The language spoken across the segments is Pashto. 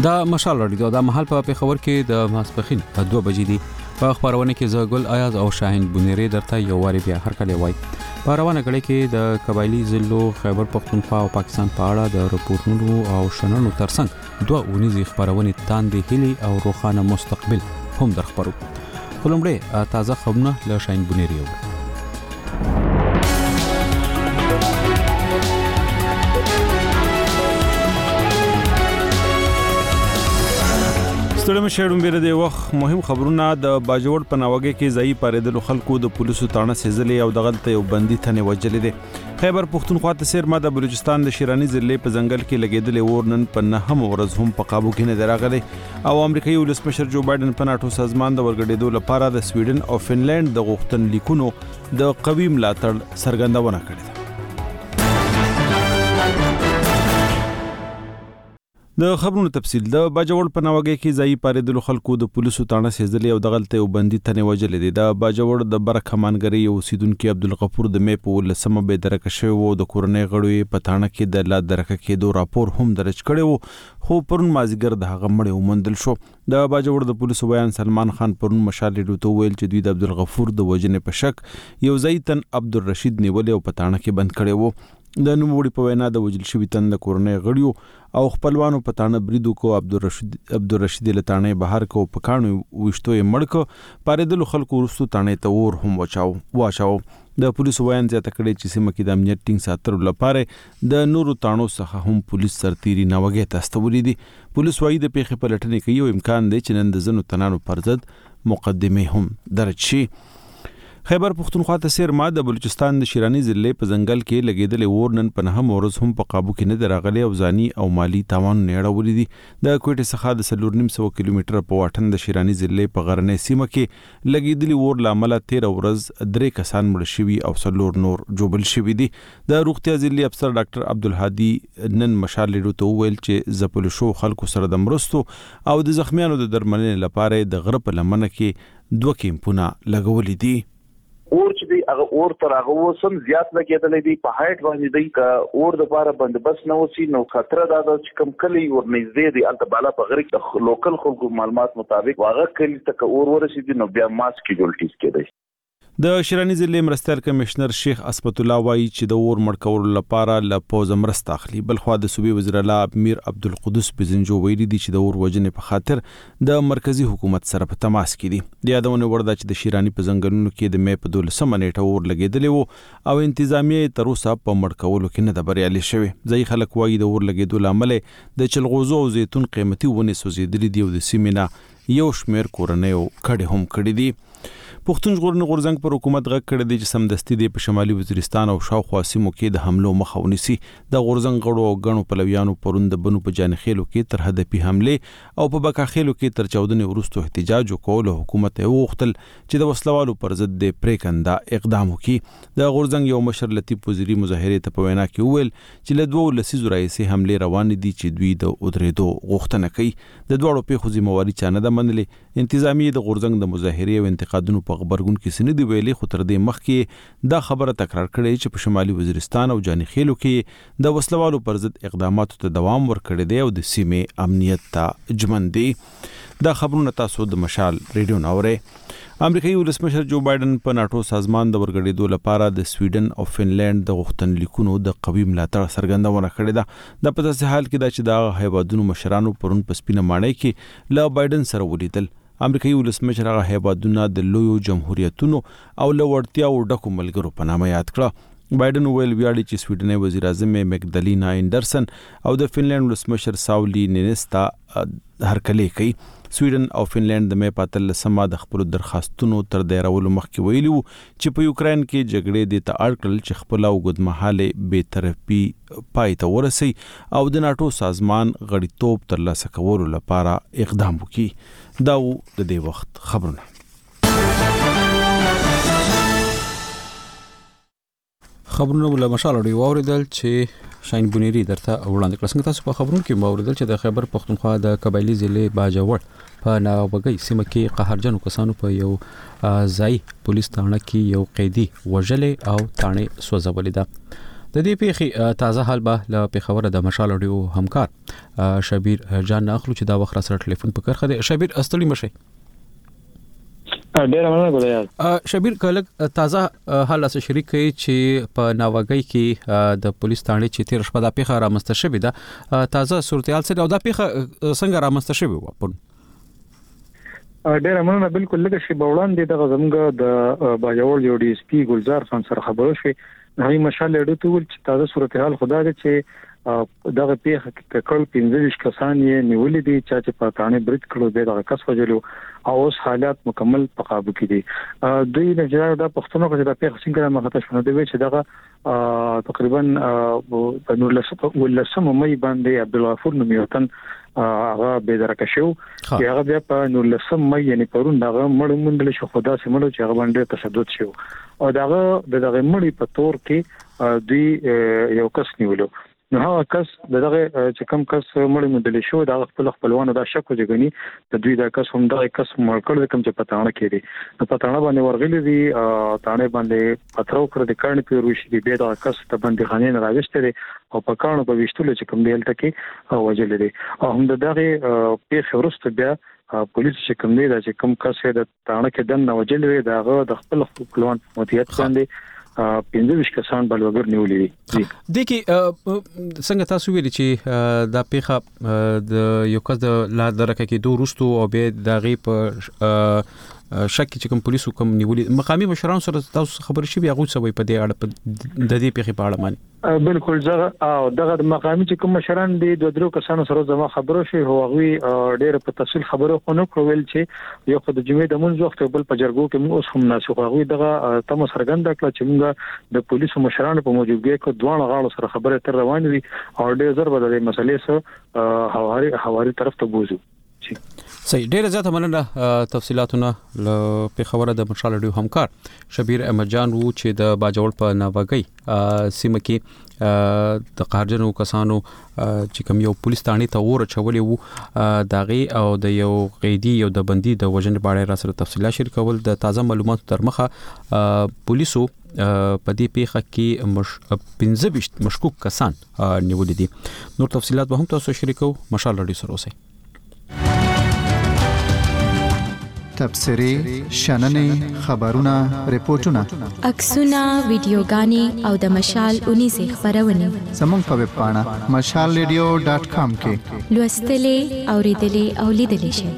دا مشال رادیو دا محل په پیښور کې د ماسپخین 2 بجې دي. په خبرونه کې زګل آیاز او شاهین بونيري درته یو واری بیا هر کله وای. په روانه غړي کې د قبایلی ضلعو خیبر پختونخوا او پاکستان په اړه د رپورټونو او شننو ترڅنګ 2 اونیزي خبرونه تاندې هلي او روخانه مستقبل هم درخبرو. خلمړې تازه خبرونه له شاهین بونيري و. ستړم شهرون بیره د وخت مهم خبرونه د باجوړ په ناوګه کې ځای پاریدلو خلکو د پولیسو تانه سیزلې او دغلته یو بندي تنه وجلې دي. خیبر پختونخوا ته سیر ما د بلوچستان د شیرانی ضلع په ځنګل کې لګیدلې ورنن په نهم ورځ هم په قابو کې نه دراغلي او امریکایي ولسمشر جو بایدن په ناتو سازمان د ورګډېدو لپاره د سویډن او فنلند د غوښتن لیکونو د قوي ملاتړ څرګندونه کړې ده. د خبرونو تفصیل د باجوړ په ناوګه کې ځای پاریدلو خلکو د پولیسو تانه سیزلې او دغلته یو بندي تنه وجلې دي. د باجوړ د برکمانګری یو سیدونکو عبدالغفور د می په لسمه به درکه شوی وو د کورنۍ غړو په تانه کې د لا درکه کېدو راپور هم درج کړي وو خو پرون مازیګر د هغه مړ ومندل شو. د باجوړ د پولیسو بیان سلمان خان پرون مشال ډیوټو ویل چې دوی د عبدالغفور د وجنې په شک یو ځایتن عبدالرشید نیولې او په تانه کې بند کړي وو. د نوموړي په وینا د وجل شوی تند کورنۍ غړیو او خپلوانو په تانه بریدو کو عبدالرشید لتانه بهر کو په کانو وشتوې مړک پاریدلو خلکو ورستو تانه ته ور هم واچاو. د پولیسو بیان زیاته کړي چې سیمه کې د امنیت ټینګ ساتلو لپاره د نورو تانو څخه هم پولیس سرتيري ناوګه تستولې دي. پولیس وايي د پیښې په لټنې کې یو امکان دی چې نن د زنو تنانو پر ضد مقدمه هم درج شي. خیبر پختونخوا ته سیر ما د بلوچستان د شیرانی ضلع په ځنګل کې لګیدلې ورنن په نهم ورځ هم په قابو کې نه دراغلي او ځاني او مالی تاوان نه اړولې دي. د کوټې څخه د 3.5 کیلومتر په واټن د شیرانی ضلع په غرنۍ سیمه کې لګیدلې ور لامل 13 ورځ 3 کسان مړ شوي او 4 نور جوبل شوي دي. د روغتیا ضلعي افسر ډاکټر عبدالهادي نن مشال ډیوټو ویل چې زپل شو خلکو سره د مرستو او د زخمیانو د درملنې لپاره د غره په لمنه کې 2 کیمپونه لګولې دي. اور چې دی هغه اور تر هغه وسم زیات لګیدلې دی په هایټ باندې دی که اور د لپاره بندوبست نه وسی نو خطر دا د کم کلی ور نږدې دی البته بالا په غره کې لوکل خلکو معلومات مطابق هغه کلی ته اور ورسېدي نو بیا ماس کیجولټیز کېدای. د شیرانی ضلع مرستیال کمشنر شیخ اسپت الله وایي چې د اور مړ کولو لپاره له پوز مرسته اخلي. بلخوا د صوبې وزیر اعلی میر عبدالقدوس بزنجو ویلي دي چې د اور وجنې په خاطر د مرکزی حکومت سره په تماس کې دي. د یادونه ورده چې د شیرانی په ځنګلونو کې د می په 12 نیټه اور لګیدلې وو او انتظامیه تر اوسه په مړ کولو کې نه د بریالي شوی. ځای خلک وایي د اور لګیدو لامل د چلغوزو او زیتون قیمتي ونې سوځېدلې دي او د سیمینه یو شمیر کورنۍ کډې هم کړې دي. پښتون ژغورنې غورځنګ پر حکومت غږ کړی دی چې سمدستي دی په شمالي وزیرستان او شاوخوا سیمو کې د حملو مخه ونیسي. د غورځنګ غړو او غنو پلویانو پرون د بنو په جانخېلو کې تر هدفي حمله او په بکاخېلو کې تر 14 ورستو احتجاج وکول او حکومت یې وغوښتل چې د وسلوالو پر ضد د پریکنده اقدام وکړي. د غورځنګ یو مشر لطیف وزیری مظاهره ته په وینا کې وویل چې له 2 لسیزو راځي حمله روان دي چې دوی د ودرېدو غوښتنه کوي. د دوړو پیښو ذمہواری چانه ده منلې. انتظامیه د غورځنګ د مظاهره او انتقادونو په خبرګون کې سن دی ویلي خو تر دې مخکې دا خبره تکرار کړې چې په شمالي وزیرستان او جانخېلو کې د وسلوالو پر ضد اقداماتو ته دوام ورکړی دی او د سیمې امنیت ته ژمن دی. دا خبرونه تاسو د مشال ریډیو ناوره. امریکایي ولسمشر جو بایدن په ناتو سازمان د ورګډېدو لپاره د سویډن او فنلند د غوښتن لیکونو د قوي ملاتړ څرګندونه کړې ده. د پداسې حال کې دا چې د هیوادونو مشرانو پرون په سپینه ماڼۍ کې له بایدن سره ولیدل. امریکایي ولسمشر هغه هیوادونه د لویو جمهوریتونو او لوړتیاو ډکو ملګرو په نامه یاد کړه. بایدن ویل ویاړي چې سویډني وزیر اعظم مګدلینا انډرسن او د فنلند ولسمشر ساولی نینستا هرکلی کوي. سویډن او فنلند د می پاتل سما د خپل درخواستونو تر دایرولو مخکې ویلي وو چې په یوکرين کې جګړې د ته اړ کړل چې خپل اوږدمهاله بې طرفي پای ته ورسي او د ناتو سازمان غړیتوب ترلاسه کولو لپاره اقدام وکړي. دا د دې وخت خبرونه. خبرونه ول مشال اوري اوریدل چې شاهین بونيري درته وړاندې کړل. څنګه تاسو په خبرونو کې اوریدل چې د خیبر پختونخوا د قبایلی ضلع باجوړ په ناوګي سیمه کې قهرجنو کسانو په یو ځای پولیس تانه کې یو قیدی وژلې او تانه سوځولې ده. د دې پیښې تازه حال به له پیښور د مشال اډیو همکار شبیر جان اخلو چې دا وخت را سره ټلیفون په کرخه دی. شبیر استړی مشه. ډیر مننه ګلیا. شبیر کله تازه حال سره شریک کړي چې په ناوګي کې د پولیس تانړي چې تیر شپه د پیښه را مستشبې ده تازه صورتحال سره او دا پیښه څنګه را مستشبې و په ډیر مننه. بالکل لکه شی بوړان دي د زمګه د باجوړ یو ډي اس پی ګلزار خان سره خبرو شوي هغه مشال اډیو ته ول چې تازه صورتحال خدا دې چې دغه پیښه کې کل 15 کسان یې نیولې دي چې په تانه برید کړو به دغه کس وجلو او اوس حالات مکمل په قابو کې دي. دوی نه جوړ د پښتنو کې د پیښې څنګه مخاطب شونه دی چې دغه تقریبا په 19 مې باندې عبدالغفور نومیوتن هغه به درکه شو چې هغه بیا په 19 مې یعنی پرون دغه مړ مونډل شو خدا سمړو چې هغه باندې تشدد شو او دغه مړی په تور کې دوی یو کس نیولو. نو هغه کس دغه چې کوم کس مړ مونډل شو د خپلوانو د شک وجګنی د دوی د کس هم دغه کس مړ کړ کوم چې پټانه کړي نو پټانه باندې ورغلي دي تانه باندې پترو کړ د کړنې په روشي دی به د کس ته باندې خانه نه راوښته او په کانو په وشتلو چې کوم دیل تکي وجل دي او هم دغه پیښه ورسته بیا پولیس چې کوم دی چې کوم کس د تانه کې دن وجل وي دغه د خپل خپلوان مدیریت باندې 15 کسان بلوګر نیولې دي. د کې څنګه تاسو ویلي چې دا پیښه د یو کس د لا درکه کې دوه رستو او به د غي په شک چې کوم پولیسو کوم نیولې مقامي مشران سره تاسو خبر شي بیا غو سوي په دې اړه د دې پیښې په اړه مانی بالکل دغه مقامي چې کوم مشران دي دوه درو کسانو سره زما خبرو شي هو غوي ډېر په تفصیل خبرو خونو کول چې یو خو د جمعې د منځ وخت بل په جرګو کې موږ اوس هم ناسو غوي دغه تم سرګند کړ چې موږ د پولیسو مشرانو په موجودګۍ کې دوه غاړو سره خبره تر روان وي او ډېر زر بدلې مسلې سره حواري طرف ته بوزو. صحیح. ډیره زیاته مننه تفصيلاتونه له پیښور د مشال اډیو همکار شبیر احمد جان وو چې د باجوړ په ناوګي سیمه کې د قهرجنو کسانو چې کوم یو پولیس تانی ته ور چولې وو داغي او د یو قیدی یو د بندي د وژنې باندې را سره تفصیلات شریکول د تازه معلوماتو تر مخه پولیسو په دې پیښه کې 15 مشکوک کسان نیولې دي. نور تفصيلات به هم تاسو شریکو مشال اډیو سره اوسئ. تبصرې شننې خبرونه ریپورتونه عکسونه ویډیوګانې او د مشال 19 خبرونه زموږ په ویب پاڼه mashalradio.com کې لوستلې اوریدلې او لیدلې شئ.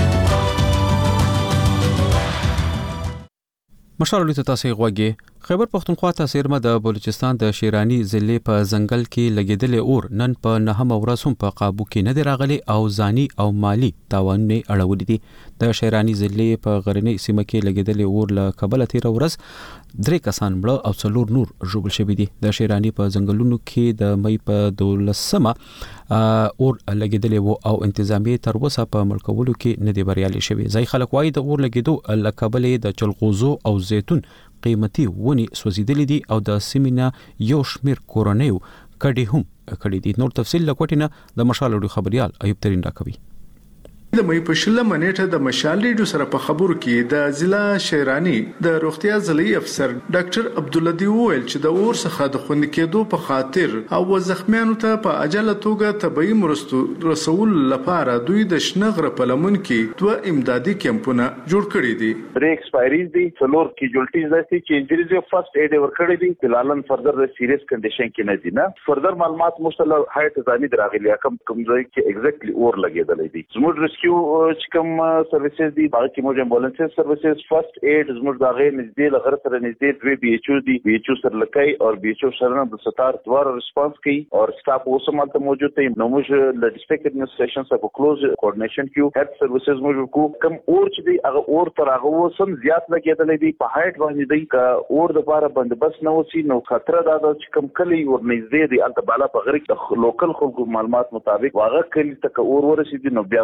مشال اډیو تاسو غوږی خیبر پختونخوا ته سیرمه د بلوچستان د شیرانی ضلع په ځنګل کې لګیدلې اور نن په 9 ورځ هم په قابو کې نه دی راغلي او ځاني او مالی تاوانونه اړولې دي. د شیرانی ضلع په غرنی سیمه کې لګیدلې اور له کبله 13 ورځ 3 کسان مړه او 4 نور ژوبل شوي دي. د شیرانی په ځنګلونو کې د مې په 12مه اور لګیدلې وو او انتظامی تر اوسه په ملکولو کې نه دی بریالي شوی. ځای خلک وایي د اور لګیدو له کبله د چلغوزو او زیتون قیمتي ونی سوځیدلې دي او د سیمینه یو شمیر کورونیو کډي هم کړي دي. نور تفصیل لکوټینه د مشال اډیو خبريال ایوب ترين راکوي. د مې په شله منېټه د مشال اډیو سره په خبرو کې د ضلع شیرانی د روغتیا ضلعي افسر ډاکټر عبد الله دی ویل چې د اور څخه د خوند کېدو په خاطر او زخمیانو ته په عجله توګه طبي مرستو رسول لپاره دوی د شنغره په لمن کې دوه امدادي کمپونه جوړ کړي دي. درې ایکسپایریز دي څلور کیجولټیز دي چې انجریز فرست ایډ ورکړي دي فلالن فردر د سیریس کنډیشن کې نه دي نه فردر معلومات مشتله هایټ ځاني دراغلي کوم ځای کې ایگزیکټلی اور لګیدلې دي. زموږ چې کوم سرویسز دي باقي موږ امبولانس سرویسز فرست ایډ زموږ داغه نږدې لغره سره نږدې دوی بي ایچ او دي بي ایچ او سره لکای او بي ایچ او سره د ستار دوار ریسپانس کوي او سټاف اوسه مالته موجود دي. نو موږ د ډیسټریکټ ایڈمنسټریشن سره په کلوز کوارډینیشن کې هیلث سرویسز موږ کو کوم اور چې دی هغه اور تر هغه وسم زیات لګیدلې دي په هایټ باندې دی ک اور د لپاره بندوبست نه وسی نو خطر دا چې کوم کلی ور نږدې دی البته بالا په غریق لوکل خلکو معلومات مطابق واغه کلی تک اور ورسېدي نو بیا ماسک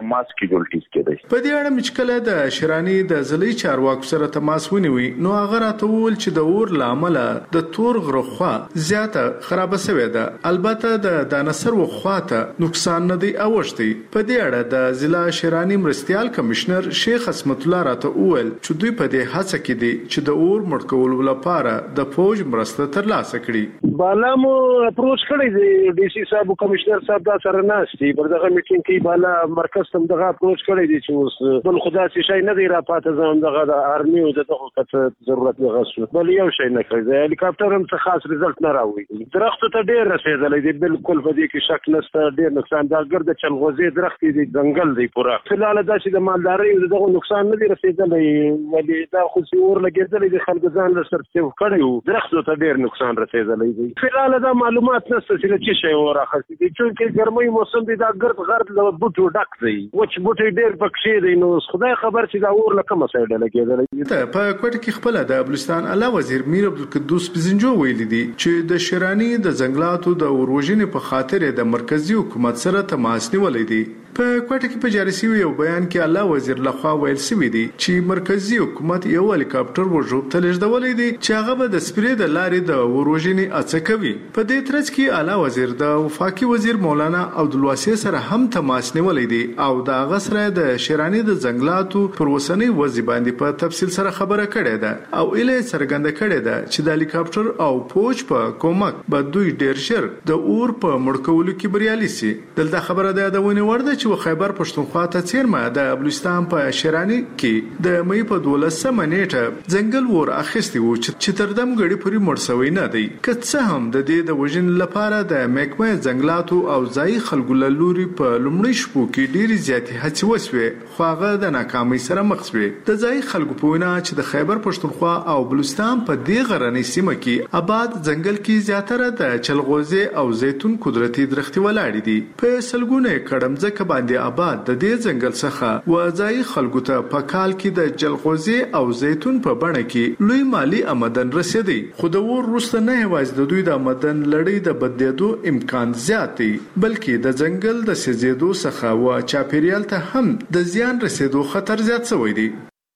کیجوالټیز کېدای. په دې اړه مشکله د شیرانی د ضلعي چارواکو سره تماس ونیوي نو هغه راته وویل چې د اور لامل د تور غرخوا زیاته خراب شوې ده. البته د دانسر وخواته نقصان نه دی اوښتي. په دې اړه د ضلع شیرانی مرستيال کمشنر شیخ اسمت الله راته وویل چې دوی په دې هڅه کې دي چې د اور مړ کولو لپاره د فوج مرسته ترلاسه کړي. بالا مو اپروچ کړی دی ډي سي صاحب کمشنر صاحب دا سره ناشتي پر دغه میټینګ کې بالا مرکز تم دغه اپروچ کړی دی چې اوس بل خدا سي شي نه دی را پاتې زم دغه د ارمي او دغه کته ضرورت نه غوښتل بل یو شي نه کړی. هلیکاپټر هم څه خاص رزلټ نه راوړي. درخت ته ډېر رسیدلی دی بالکل په دې کې شک نشته. ډېر نقصان دا ګرد چلغوزي درخت دی ځنګل دی پورا فلال دا چې د مالداري او دغه نقصان نه دی رسیدلی ولی دا خو اور لګیدلی دی خلک ځان له سرتیو کړیو درخت ته ډېر نقصان رسیدلی دی. فلال دا معلومات نشته چې څه شی وراخصي دي چې ګرمۍ موسم دی دا ګرد غرد له بوټو ډک دی وچ بوټي ډېر پکې دی نو خدای خبر چې دا اور لکه مسایډه لګیدلی. ته په کوټه کې خپل د بلوچستان اعلی وزیر میر عبدالقدوس بزنجو ویلي دي چې د شیرانی د ځنګلاتو د اوروژنې په خاطر د مرکزی حکومت سره تماس نیولې دي. په کوټه کې په جاري شوی یو بیان کې اعلی وزیر لخوا ویل شوی دی چې مرکزی حکومت یو هلیکاپټر ورجوب ته لېږدولې دي چې هغه به د سپری د لارې د اوروژنې اڅه کوي. په دې ترڅ کې اعلی وزیر د وفاقي وزیر مولانا عبدالواسع سره هم تماس نیولې دي او د هغه سره د شیرانی د ځنګلاتو پر وسنۍ وضع باندې په تفصیل سره خبره کړې ده او اله څرګنده کړې ده چې د هلیکاپټر او فوج په کومک به دوی ډیر ژر د اور په مړ کولو کې بریالي شي. دلته خبره ده د ونی ورده چې خیبر پښتونخوا ته چیرمه د بلوچستان په شیرانی کې د مې په 12 نیټه ځنګل ور اخیستی وو چې تر دم غړي پوری مرسوي نه دی. که څه هم د دې د وژن لپاره د محکمه ځنګلاتو او ځای خلکو له لوري په لومړي شپو کې ډېری زیاتې هڅې وسوې خو هغه د ناکامۍ سره مخ شوې. د ځای خلکو په وینا چې د خیبر پښتونخوا او بلوچستان په دې غرنۍ سیمه کې آباد ځنګل کې زیاتره د چلغوزي او زیتون قدرتي درختي ولاړ دي. په سلګونه کډمځکه باندې آباد د دې ځنګل څخه وځای خلکو ته په کال کې د جلغوزي او زیتون په بڼه کې لوی مالی آمدن رسیدي. خو د ور وروسته نه یوازې د دوی د آمدن لړۍ د بدلیدو امکان زیات دی بلکې د ځنګل د سوځېدو څخه او چاپیریال ته هم د زیان رسیدو خطر زیات شوی دی.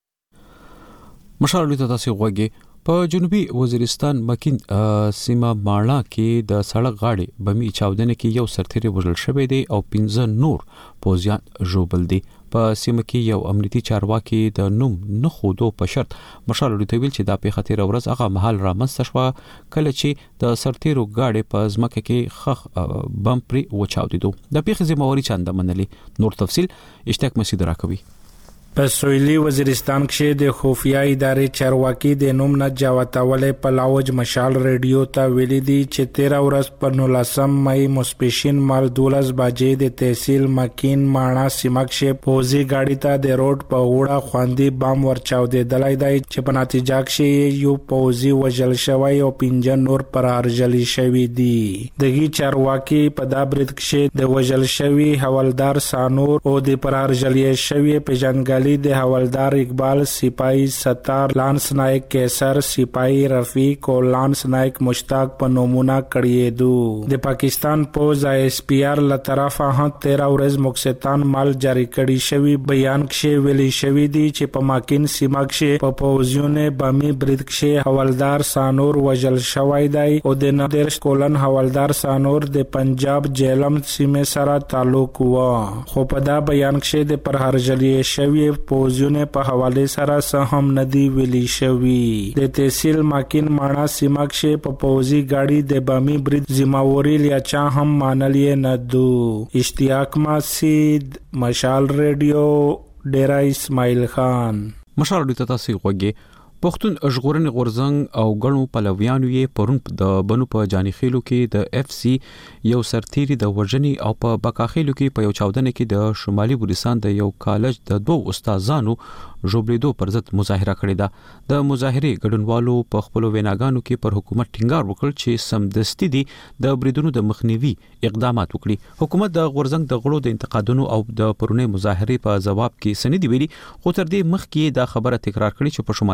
مشال ته تاسو غوږی په جنوبي وزیرستان مکین سیمه ماړه کې د سړک غاړې بمي چاودنه کې یو سرتیری وژل شوی دی او 15 نور پوزیان ژوبل دي. په سیمه کې یو امنیتي چارواکي د نوم نه خودو په شرط مشال ویل چې دا په خطر ورځ هغه محل رامنځته شو کله چې د سرتیرو غاړې په ځمکه کې خخ بم پري وچاودیدو. د پیښې ذمہواری چانده منلي. نور تفصيل اشتاق مسعود راکوي. په سویلي وزیرستان کې د خفیه ادارې چارواکي د نوم نه جاوتاولې په لاوج مشال ریډیو ته ویلي دي چې 13 ورځ په 19 مې مسپیشن مال 12 بجې د تحصیل مکین ماڼه سیمه کې پوزي گاډي ته د روډ په وړه خواندې بم ورچاودېدلای دی چې په نتیجه کې یو پوزي وژل شوی او 15 نور پرارجلي شوی دي. دغه چارواکي په دا برید کې د وژل شوی حوالدار سانور او د پرارجلي شوی پیژنګل د حوالدار اقبال سپاهی ستار لانس نائک کیسر سپاهی رفیق او لانس نائک مشتاق په نمونه کړی دو. د پاکستان پوز ایس پی آر له طرفه 13 ورځ مکستان مال جاری کړی شوی بیان کې ویلي شوی دی چې په ماکین سیمه کې په پوزیونه بامي برید کې حوالدار سانور وژل شوی دی او د نادر کولن حوالدار سانور د پنجاب جیلم سیمه سره تعلق و. خو په دا بیان کې د پرهرجلی شوی پوزیونه په حواله سره سهم ندی ویلی شوی. د تحصیل ماکین ماڼه سیمه کې په پوزي گاډي د بامي برید ذمہواری لیا چا هم مانلې نه دو. اشتیاق مسعود مشال ریډیو ډیرا اسماعیل خان. مشال ته تاسو غوږی پښتون ژغورنې غورځنګ او غړو پلویانو یې پرون د بنو په جانیخیلو کې د اف سی یو سرتیری د وژنې او په بکاخیلو کې په یو چاودنه کې د شمالي بلوچستان د یو کالج د دوه استادانو ژوبلیدو پر ضد مظاهره کړې ده. د مظاهرې ګډونوالو په خپل ویناګانو کې پر حکومت ټینګار وکړ چې سمدستي دي د بریدونو د مخنیوي اقدامات وکړي. حکومت د غورځنګ د غړو د انتقادونو او د پرونی مظاهرې په جواب کې سندې ویلي خو تر دې مخکې دا خبره تکرار کړې چې په شمالي وزیرستان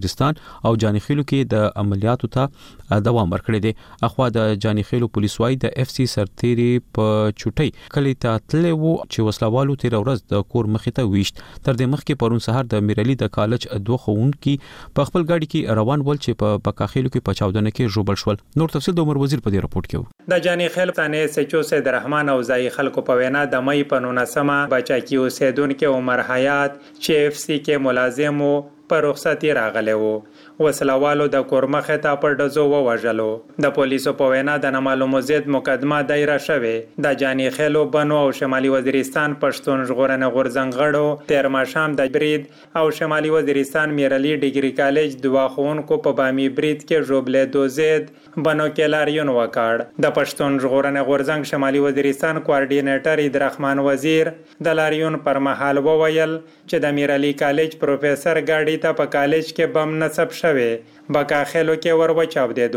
وزیرستان او جانیخیلو کې د عملیاتو ته دوام ورکړی دی. اخوا د جانیخیلو پولیس وايي د اف سی سرتيري په چټي کلی ته تللی وو چې وسلوالو تیر ورځ د کور مخې ته ویشت. تر دې مخکې پرون سهار د میرالي د کالج دوه ښوونکي په خپل گاډي کې روان ول چې په بکاخیلو کې په چاودنه کې ژوبل شول. نور تفصیل د عمر وزیر په دې راپورټ کې و. د جانیخیل ثاني سچو سید رحمان او ځای خلکو په وینا د مې په 19 بچاکی اوسیدونکو عمر حیات چې اف سی کې ملازم وو په رخصتي راغلی وو. وسلوالو د کورمخه ته پر دزو ووجلو. د پولیسو په وینا د نامعلومو ضد مقدمه دایره شوه. د جانیخیلو بنو او شمالي وزیرستان پښتون ژغورنې غورځنګ غړو تیر ماښام د برید او شمالي وزیرستان میرالي ډیګري کالج دوا خونکو په بامي برید کې ژوبلې دوزید بنو کې لاریون وکړ. د پښتون ژغورنې غورځنګ شمالي وزیرستان کوارډینیټر عبدالرحمن وزیر د لاریون پر مهال وویل چې د میرالي کالج پروفیسور ګاډي ته په کالج کې بم نصب شوه. بکاخیلو کې ور وچاودېدو.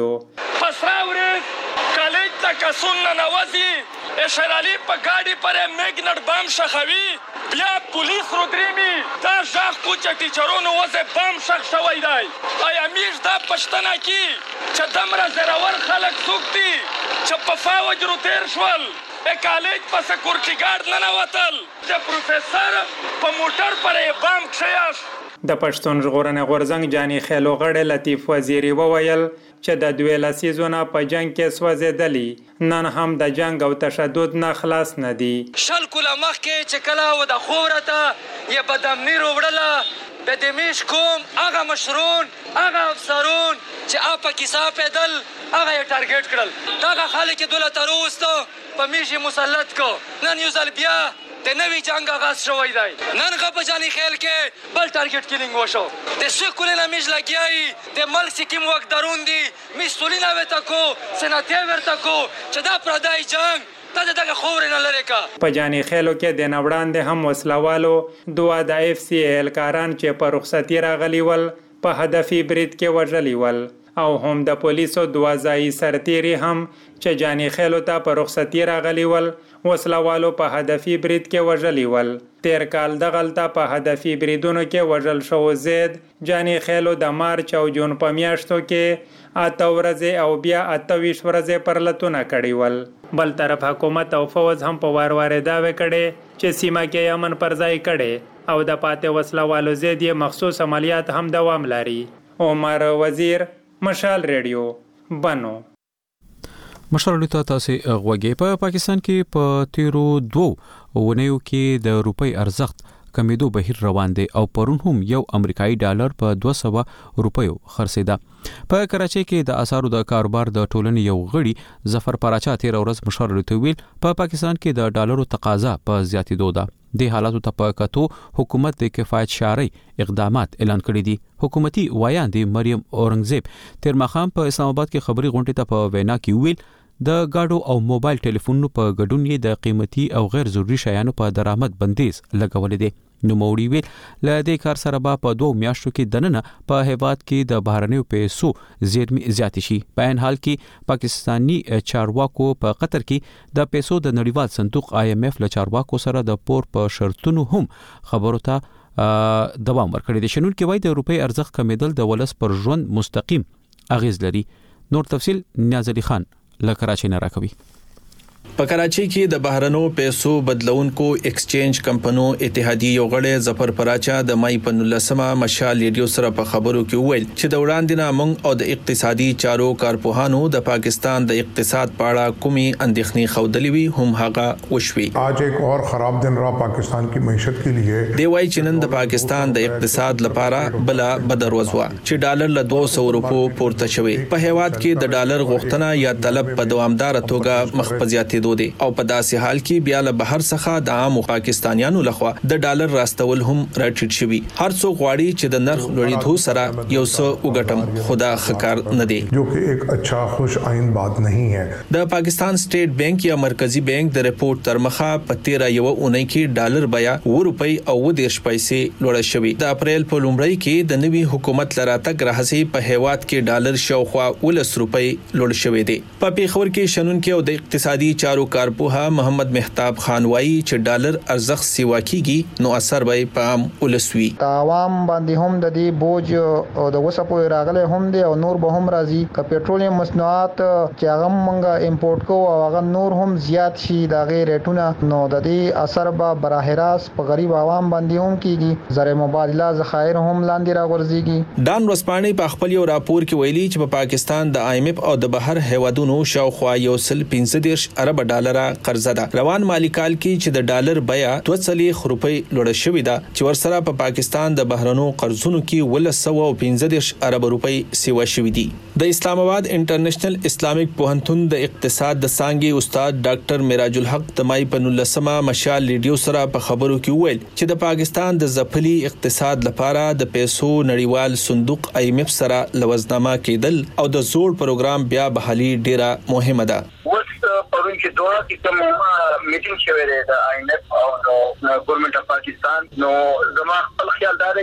پسراورې کالج ته کسون ننوځي اشرالی په ګاډي پر میګنټ بم شخوي بیا پولیس رودریمی دا ژغ کو چې ټیچرونو وځه بم شخ شوی دی. آیا میش دا پښتنه کی چې دمره زراور خلک سوکتي چې په فاوج رو تیر شول کالج په سکورټی ګارد ننوتل د پروفیسور په موټر پر بم کښیاش. د پښتون ژغورنې غورځنګ جانیخیلو غړی لطیف وزیری وویل چې د 2 لسیزونه په جنگ کې سوځېدلی نن هم د جنگ او تشدد نه خلاص نه دي. شل کله مخکې چې کله و د خورته یې بدامنی وروړله به د میش کوم هغه مشرون هغه افسرون چې اپا کیسه پیدل هغه یې ټارګټ کړل. دغه خلک دولت تروسته په میشي مسلط کو. نن یو ځل بیا د نوې جنگ آغاز شوی دی. نن غو جانیخیل کې بل ټارګټ کیلینګ وشو. د شکلونه میش لګیای د ملک سکیم وخت درون دي میسولینا وته کو سناتي ورته کو چې دا پردای جنگ دغه خور نه لری کا. په جانیخیلو کې د نوړاندې هم وسلوالو دوه د اف سی الکاران چې په رخصتي راغلی ول په هدفي برید کې وژلی ول او هم د پولیسو دوه ځای سرتيري هم چې جانیخیلو ته په رخصتي راغلی ول وسلوالو په هدفي برید کې وژلی ول. تیر کال دغلته په هدفي بریدونو کې وژل شو زید جانیخیلو د مارچ او جون په میاشتو کې 8 ورځې او بیا 28 ورځې پر لتونه کړی ول. بل طرف حکومت او فوج هم په وار دا وکړي چې سیمه کې امن پر ځای کړي او د پاتې وسلوالو زید یې مخصوص عملیات هم دوام لري. عمر وزیر مشال ریډیو بنو. مشال ته تاسو غوږی په پاکستان کې په تیرو 2 ونیو کې د روپۍ ارزښت کمیدو بهیر روان دی او پرون هم یو امریکایي ډالر په 200 روپیو خرڅیدا. په کراچۍ کې د اسارو د کاروبار د ټولنې یو غړي ظفر پراچا تیر ورځ مشال ته ویل په پاکستان کې د ډالرو تقاضا په زیاتېدو ده. د حالاتو ته په کتو حکومت د کفایت شاري اقدامات اعلان کړي دي. حکومتي وایاندې مریم اورنګزیب تیر مخام په اسلام آباد کې خبري غونډه ته په وینا کې ویل د گاډو او موبایل ټلیفونونو په ګډون یې د قیمتي او غیر ضروري شیانو په درآمد بندیز لګولې دي. نو موړي ویل ل دې کار سره په 2 میاشتو کې دننه په هیواد کې د بهرنیو پیسو زیرمې زیات شي. په ان حال کې پاکستانی چارواکو په قطر کې د پیسو د نړیوال صندوق IMF له چارواکو سره د پور په شرطونو هم خبرو ته دوام ورکړي دي. شنون کې وایي د روپۍ ارزښت کمیدل د ولس پر ژوند مستقیم اغیز لري. نور تفصیل نیاز علي خان له کراچۍ نه راکوي. په کراچۍ کې د بهرنو پیسو بدلونکو ایکسچینج کمپنو اتحادیې یو غړی ظفر پراچا د مای په 19 مشال ریډیو سره په خبرو کې وویل چې د وړاندې نه موږ او د اقتصادي چارو کارپوهانو د پاکستان د اقتصاد په اړه کومي اندېښنې خودلې وي هم هغه وشوي. आज एक और खराब दिन रहा पाकिस्तान की معیشت के लिए. دی وايي چې نن د پاکستان د اقتصاد لپاره بلا بدر وزوا چې ډالر له 200 روپو پورته شوی. په هیواد کې د ډالر غوښتنه یا طلب په دوامدار توګه مخ په زیاتېدو دي او په داسې حال کې بیا له بهر څخه د عام پاکستانیانو لخوا د ډالر راستول هم راټیټ شوی. هر څوک غواړي چې د نرخ لوړېدو سره یو څه وګټم خدا خکار نه دی جو کہ ایک اچھا خوش آئند بات نہیں ہے. د پاکستان سٹیټ بانک یا مرکزی بانک د رپورت تر مخه په 13 یو اونۍ کې ډالر بیا 2 روپۍ او 10 پیسې لوړ شوی. د اپریل په لومړۍ کې د نوي حکومت لراتګ راهسي په هیواد کې ډالر شاوخوا 10 روپۍ لوړ شوی دی. په پیښور کې شنن کې او د اقتصادي چارو چارو کارپوها محمد مهتاب خان وایي چې ډالر ارزښت سیوا کیږي نو اثر به پام ولسوي. عوام باندې هم د دې بوج او د وسپو راغله هم دي او نور به هم راځي ک پېټرولیم مصنوعات چې هغه مونږه امپورټ کوو او هغه نور هم زیات شي د غیر ریټونه نو د دې اثر به براه راست په غریب عوام باندې هم کیږي. زر مبادله ذخایر هم لاندې راغورځيږي. ډان ورسپانې په خپل یو راپور کې ویلي چې په پاکستان د IMF او د بهر هیوادونو شاوخوا 115 ارب ډالر قرضه ده. روان مالی کال کې چې د ډالر بیا 2.3 روپۍ لوړه شوې ده چې ورسره په پاکستان د بهرنو قرضونو کې 115 ارب روپۍ سیوا شوې دي. د اسلام آباد انټرنیشنل اسلامیک پوهنتون د اقتصاد د څانګې استاد ډاکټر میراج الحق د مای په 19مه مشال ریډیو سره په خبرو کې وویل چې د پاکستان د ځپلي اقتصاد لپاره د پیسو نړیوال صندوق IMF سره لوزنامه کېدل او د زوړ پروګرام بیا بحالي ډیره مهمه ده. پرون چې دوه کوم میټینګ شوی دی د IMF او د ګورنمنت اف پاکستان نو زما خپل خیال دا دی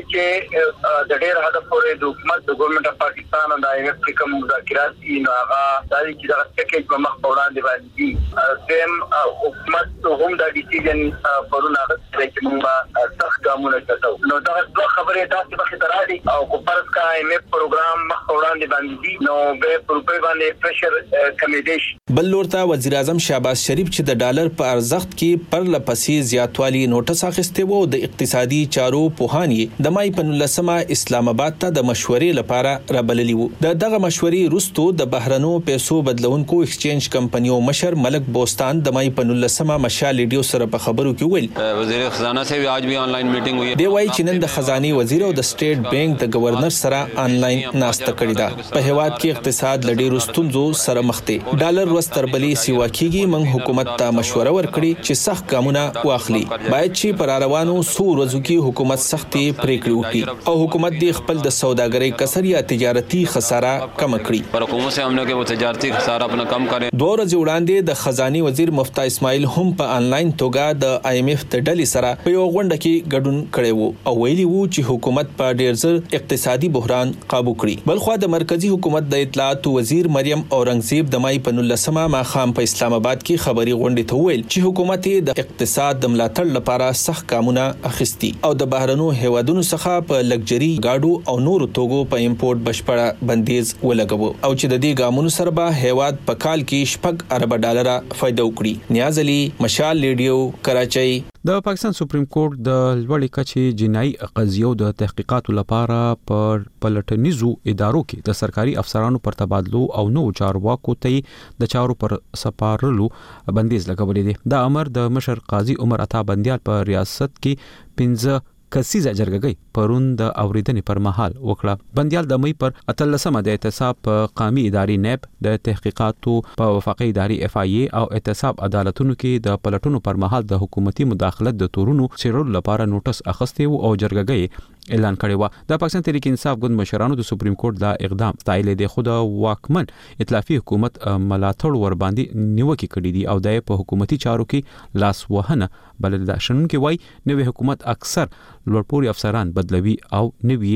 چې د ډېر حد پورې د حکومت د ګورنمنت اف پاکستان او د IMF کې کوم مذاکرات دي نو هغه دا چې د پیکیج په مخ وړاندې باندې دیم حکومت هم دا ډیسیژن پرون هغه چې موږ سخت ګامونه کړو نو دا خبره تاسو په خطر راځي او کو فرض کا IMF پروګرام مخ وړاندې باندې نو به پروپای باندې پریشر کمیډیش. بل لورته وزیر اعظم شهباز شریف چې د ډالر په ارزښت کې پر لپسې زیاتوالی نوټس اخیسته وو د اقتصادي چارو پوهانی د مای په 19مه اسلام آباد ته د مشورې لپاره رابللی وو. دغه مشورې وروسته د بهرنو پیسو بدلونکو ایکسچینج کمپنیو مشر ملک بوستان د مای په 19مه مشال ریډیو سره په خبرو کې ویل وزیر خزانه سے آج بھی آنلاین میټینګ ہوئی. دی وايي چې نن د خزاني وزیر او د سټیټ بانک د گورنر سره آنلاین ناسته کړې ده. په هیواد کې اقتصاد لډې رستونزو سره مخ دی. ډالر ورستربلی سیوا کیږي. موږ حکومت ته مشوره ورکړي چې سخت ګامونه واخلي. باید چې پر روانو سو ورځو کې حکومت سختي پریکړې وکړي او حکومت د خپل د سوداګرۍ کسر یا تجارتي خساره کم کړي. پر حکومت سے हमने के वो تجارتي خساره اپنا کم کړي. دوه ورځې وړاندې د خزاني وزیر مفتا اسماعیل هم په آنلاین توګه د IMF د ډلې سره په یو غونډه کې ګډون کړی وو او ویلي وو چې حکومت په ډیر ژر اقتصادي بحران قابو کړي. بلخو د مرکزی حکومت د اطلاعات وزیر مریم اورنګزیب د مای په 19مه ماخام په اسلام آباد کې خبري غونډې ته ویل چې حکومت د اقتصاد د ملاتړ لپاره سخت ګامونه اخیستي او د بهرنو هیوادونو څخه په لګجري گاډو او نورو توګو په امپورټ بشپړه بندیز ولګو او چې د دې ګامونو سره به هیواد په کال کې 6 ارب ډالر فائدہ وکړي. نیاز علي مشال ریډیو کراچۍ. د پاکستان سپریم کورټ د لوړې کچې جنایي قضیو د تحقیقاتو لپاره پر پلټنیزو ادارو کې د سرکاري افسرانو پر تبادلو او نو چارواکو ته د چارو پر سپارلو بندیز لګولې دي. دا امر د مشر قاضي عمر عطا بندیال په ریاست کې 15 کسیزه جرګګي پرون د اوریدنې پر مهال وکړه. بندیال د مې پر 13مه د احتساب په قومي ادارې نیب د تحقیقاتو په وفاقي ادارې FIA او احتساب عدالتونو کې د پلټونو پر مهال د حکومتي مداخلت د تورونو څیړلو لپاره نوټس اخیسته او جرګګي اعلان کړی و. د پاکستان تحریک انصاف ګوند مشرانو د سپریم کورټ دا اقدام تایید د خود واکمن ائتلافي حکومت ملاتړ ور باندې نیوکه کړې دي او د په حکومتي چارو کې لاس وهنه بلل دا شنن کې وای نوې حکومت اکثر لوړپوړي افسران بدلوي او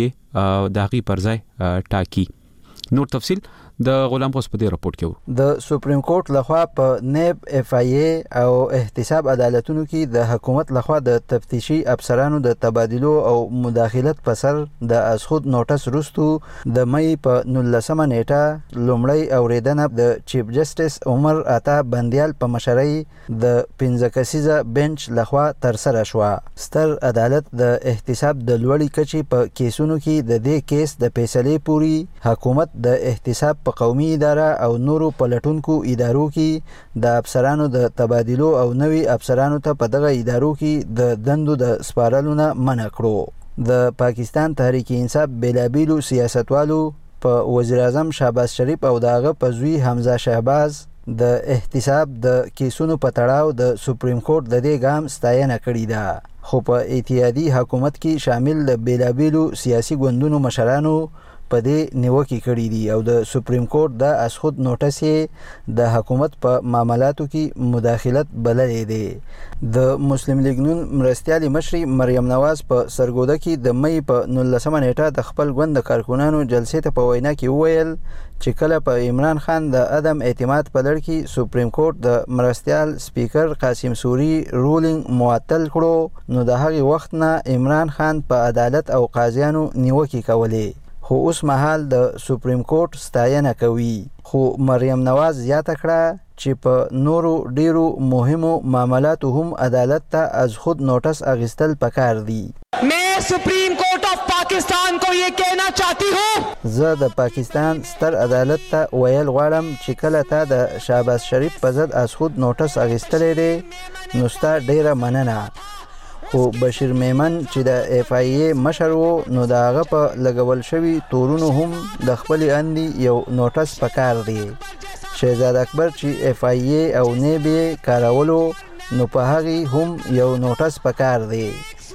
نوې داغي پرځای ټاکی. نور تفصيل د غلام غوث په دې راپورټ کې و. د سپریم کورټ لخوا په نیب FIA او احتساب عدالتونو کې د حکومت لخوا د تفتیشي افسرانو د تبادلو او مداخلت په سر د اسخود نوټس وروستو د مې په 19مه نیټه لومړی اوریدنه د چیف جسټس عمر عطا بندیال په مشرۍ د 15 کسیزه بنچ لخوا تر سره شو. ستر عدالت د احتساب د لوړې کچې په کیسونو کې د دې کیس د فیصلې پوری حکومت د احتساب په قومي اداره او نورو پلټونکو ادارو کې د افسرانو د تبادلو او نوي افسرانو ته په دغه ادارو کې د دندو د سپارلو نه منع کړو. د پاکستان تحریک انصاف بیلابیلو سیاستوالو په وزیر اعظم شهباز شریف او داغه په زوی حمزه شهباز د احتساب د کیسونو په تړاو د سپریم کورټ د دې ګام ستاینه کړې ده. خو په اتحادی حکومت کې شامل د بیلابیلو سیاسي ګوندونو مشرانو په دې نیوکه کړې دي او د سپریم کورټ د اسخود نوټس د حکومت په معاملاتو کې مداخلت بللې دي. د مسلم لیگ نون مرستیالي مشري مریم نواز په سرګوده کې د مې په 19 نیټه د خپل ګوند کارکونانو جلسې ته په وینا کې وویل چې کله په عمران خان د عدم اعتماد په لړ کې سپریم کورټ د مرستیال سپیکر قاسم سوري رولینګ معطل کړو نو د هغه وخت نه عمران خان په عدالت او قاضیانو نیوکه کولې، خو اوس مهال د سپریم کورټ ستاینه کوي. خو مریم نواز زیاته کړه چې په نورو ډیرو مهمو معاملاتو هم عدالت ته از خود نوټس اخیستل پکار دي. मैं सुप्रीम कोर्ट ऑफ पाकिस्तान को ये कहना चाहती हूँ زه د پاکستان ستر عدالت ته ویل غواړم چې کله تا د شهباز شریف په ضد از خود نوټس اخیستلې دی نو ستا ډیره مننه. خو بشیر میمن چې د اف ای ای مشر وو نو د هغه په لګول شوي تورونو هم د خپل اندي یو نوټس پکار دی. شهزاد اکبر چې اف ای ای او نیبي کارولو نو په هغه هم یو نوټس پکار دی.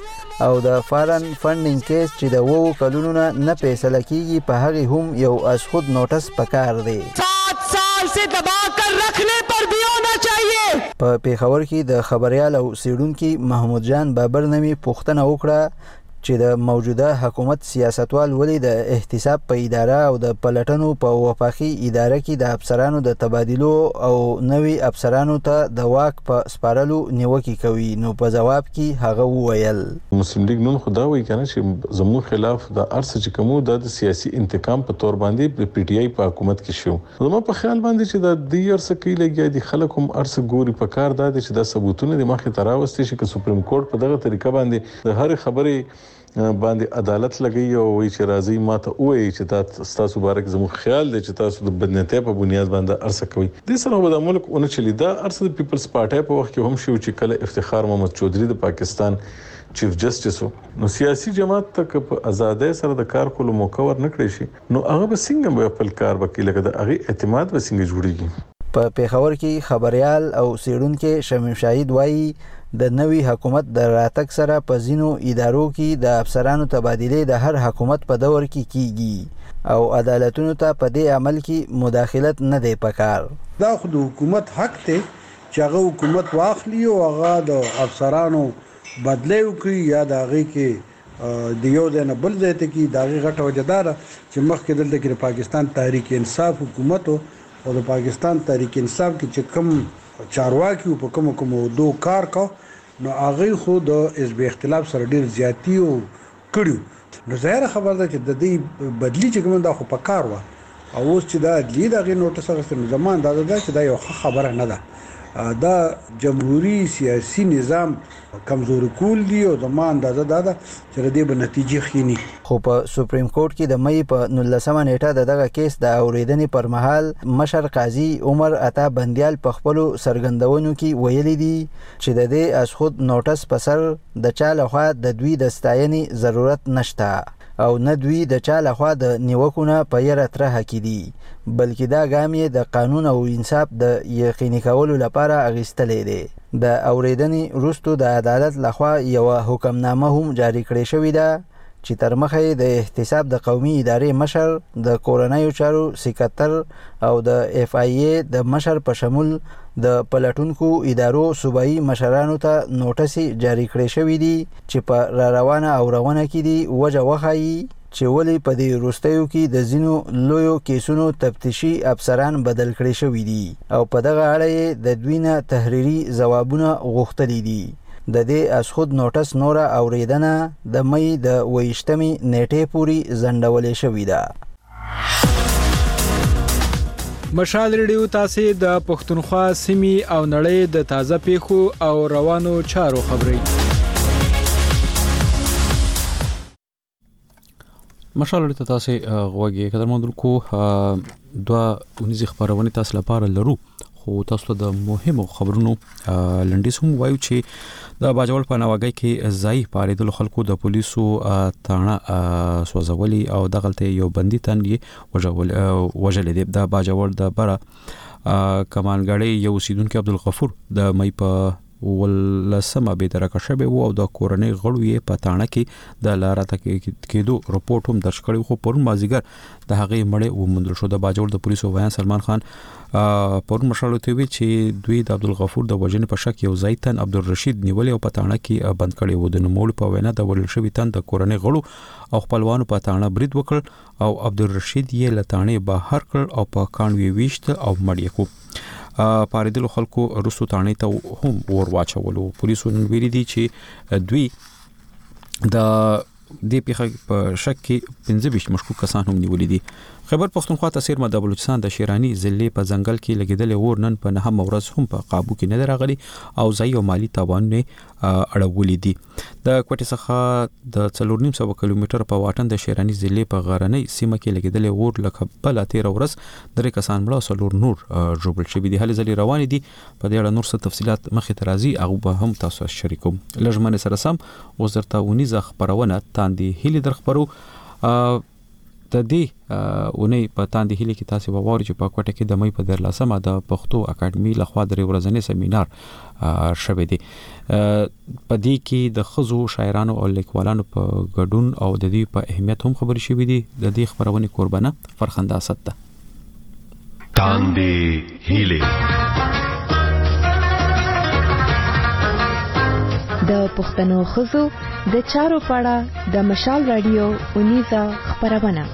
او د فارن فندینګ کیس چې د 2 کلونو نه فیصله کیږي په هغه هم یو از خود نوټس پکار دی. 7 साल से दबा कर रखने पर भी होना चाहिए. په پیښور کې د خبريال او سیډونکو محمود جان بابر نومي پوښتنه وکړه چې د موجوده حکومت سیاستوال ولې د احتساب په اداره او د پلټنو په وفاقي اداره کې د افسرانو د تبادلو او نوي افسرانو ته د واک په سپارلو نیوکه کوي. نو په جواب کې هغه وویل مسلم لیگ نن خدا وایي کنه چې زموږ خلاف د ارس چې کومو د سیاسي انتقام په تور باندې پی ټی آی په حکومت کې شو. زما په خیال باندې چې د دې ارس کې لګیا دي خلک هم ارس ګوري په کار دا چې د ثبوتونه د مخې تراوستي شي چې سپریم کورټ په دغه طریقه باندې د هر خبرې باندې عدالت لګي او وی چې راځي ماته وایي چې تاسو مبارک زموږ خیال دی چې تاسو د بدنیتۍ په بنیاد باندې ارسه کوي. د سره د ملک اون چلی دا ارسه د پیپلز پارټي په وخت کې هم شو چې کله افتخار محمد چودري د پاکستان چیف جسټس نو سیاسي جماعت تک په ازادۍ سره د کار کولو موقع ورنکړي شي نو هغه به څنګه په خپل کار وکړي لکه د هغه اعتماد به څنګه جوړیږي. په پیښور کې خبريال او سیډونکو شمیم شاهد وایي د نوي حکومت د راتګ سره په ځینو ادارو کې د افسرانو تبادله د هر حکومت په دور کې کیږي او عدالتونو ته په دې عمل کې مداخلت نه دی پکار. دا خو د حکومت حق دی چې هغه حکومت واخلي او هغه د افسرانو بدله وکړي یا د هغه کې د یو د نه بل ځای ته کې د هغه غټه وجدار چې مخکې دلته کې پاکستان تحریک انصاف حکومت او د پاکستان تحریک انصاف کې چې کوم چارواکي په کوم دو کار کو نو هغه خو د حزب اختلاف سره ډیر زیاتی او کړیو نو ظاهر خبر ده چې د دې بدلی چې کوم دا خو په کار و او اوس چې دا لید هغه نوټس سره زمان دا چې دا یو خبره نه ده. دا جمهوریت سیاسي نظام کمزوري کول دی او زما اندازه دا ده چې د دې به نتیجې خینی. خو په سپریم کورټ کې د مې په 19 نیټه دغه کیس د اوریدنې پر مهال مشر قاضي عمر عطا بندیال په خپل سرګندونو کې ویلي دي چې د دې از خود نوټس په سر د چا لخوا د دوی د ستاینې ضرورت نشته او نه دوی د چا لخوا د نیوکونه په یره ترخه کې دي بلکې دا ګام یې د قانون او انصاف د یقیني کولو لپاره اغیستلې دي. د اوریدنې وروسته د عدالت لخوا یو حکمنامه هم جاری کړې شوې ده چې تر مخه د احتساب د قومي ادارې مشر د کورنیو چارو سکرټر او د اف ای ای د مشر په شمول د پلټونکو ادارو صوبایي مشرانو ته نوټس جاری کړی شوی دی چې په روانه او روانه کې دی وجه وخایي چې ولې په دې وروستیو کې د ځینو لویو کیسونو تفتیشي افسران بدل کړي شوي دي او په دغه اړه د دوی نه تحریري ځوابونه غوښتلي دي. د دې از خود نوټس نوره اوریدنه د مې د 28 نیټې پورې ځنډولې شوې ده. مشال ریډیو تاسو د پښتونخوا سیمې او نړۍ د تازه پیښو او روانو چارو خبري مشال ته تاسو غوږی کډر مونږ کو دوا ونیزي خبرونه تاسو لپاره لرو خو تاسو د مهمو خبرونو لنډیس هم وایو چې د باجوړ په نواګي کې ځای پاریدل خلکو د پولیسو تاڼه سوځولي او دغلته یو بندي تندي وجل دي د باجوړ د بره کمانګړی یو سیدونکو عبدالغفور د مې په ولسمه به درکه شوی او د کورنۍ غړو یې په تاڼه کې د لارته کېدو رپورټ هم درج کړی خو پرون مازیګر د هغې مړې وموندل شو. د باجوړ د پولیسو ویان سلمان خان پرون مشرلو ته وی چې دوی د عبدالغفور د وژنې په شک یو ځایتن عبدالرشید نیولې او په تاڼه کې بند کړی و. د نوموړي په وینا د ولل شوی تن د کورنۍ غړو او خپلوانو په تاڼه برید وکړ او عبدالرشید یې له تاڼې بهر کړ او په کانوي ویشت او مړ یې کو. پاریدل خلکو رسو تاڼې ته هم ور واچولو. پولیسو نن ویلي دي چې دوی د دې په شک کې 15 مشکوک کسان هم نیولې دي. خیبر پختونخوا ته سیرمه د بلوچستان د شیرانی ضلع په ځنګل کې لګیدل اور نن په نهم ورځ هم په قابو کې نه راغلي او ځای او مالی تاوان نه اړولې دي. د کوټې څخه د 4.5 کیلومتر په واټن د شیرانی ضلع په غرنۍ سیمه کې لګیدل اور لکه بل 13 ورځ درې کسان مړه او څلور نور جوړل شوی دي. هلې ځلې روان دي په دې اړه نور څه تفصيلات مخې ته راځي هغه به هم تاسو شریکوم. لږمن سره سم وزارت ونیزه خبرونه تاندې هلي در خبرو د دې اونۍ په تاندې هلي کې تاسو وواري چې په کوټه کې د مې په 13مه د پښتو اکیډمي لخوا د ورځنی سیمینار شوه دي. په دې کې د خزو شاعرانو او لیکوالانو په ګډون او د دې په اهمیت هم خبرې شوې دي. د دې خبرونه قربانه فرخنده اسد ده. تاندې هلي د پښتنو خزو د چارو پاړه د مشال رادیو اونیزه خبرونه.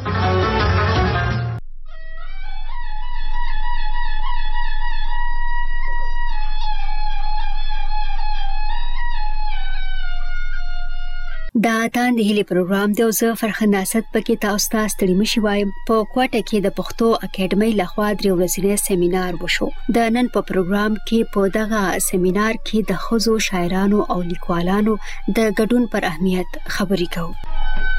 دا تاندې هلي پروګرام دی او زه فرخنده اسد پکې تاسو ته ستړي مشي وایم. په کوټه کې د پښتو اکیډمي لخوا د ورځنی سیمینار وشو. د نن په پروګرام کې په دغه سیمینار کې د خزو شاعرانو او لیکوالانو د ګډون پر اهمیت خبرې کوو.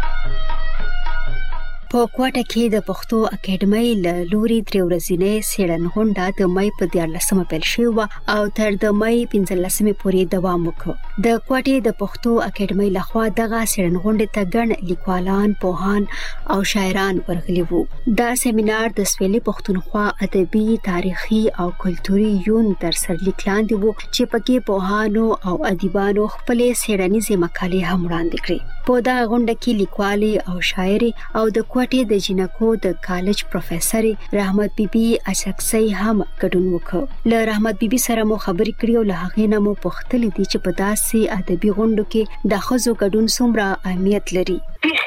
په کوټه کې د پښتو اکیډمي له لوري د ورځنی څېړنغونډه د مې په 14مه پیل شوه او تر د مې 15مه پورې دوام وکړ. د کوټې د پښتو اکیډمي لخوا دغه څېړنغونډه ته ګڼ لیکوالان، پوهان او شاعران ورغلي وو. دا سیمینار د سویلي پښتونخوا ادبي، تاریخي او کلتوري یون تر سرلیک لاندې وو چې پکې پوهانو او ادیبانو خپل څېړنیزې مقالې هم وړاندې کړې. په دا غونډه کې لیکوالي او شاعري او د کوټې د جنکو د کالج پروفیسور رحمت بیبي اچکسي هم ګډون وکړ. له رحمت بیبي سره مو خبرې کړې او له هغې نه مو پوښتنې دي چې په داسې ادبي غونډو کې د ښځو ګډون څومره اهمیت لري.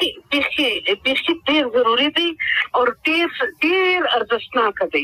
بیخي ډیر ضروری دی او ډیر ارزښتناک دی.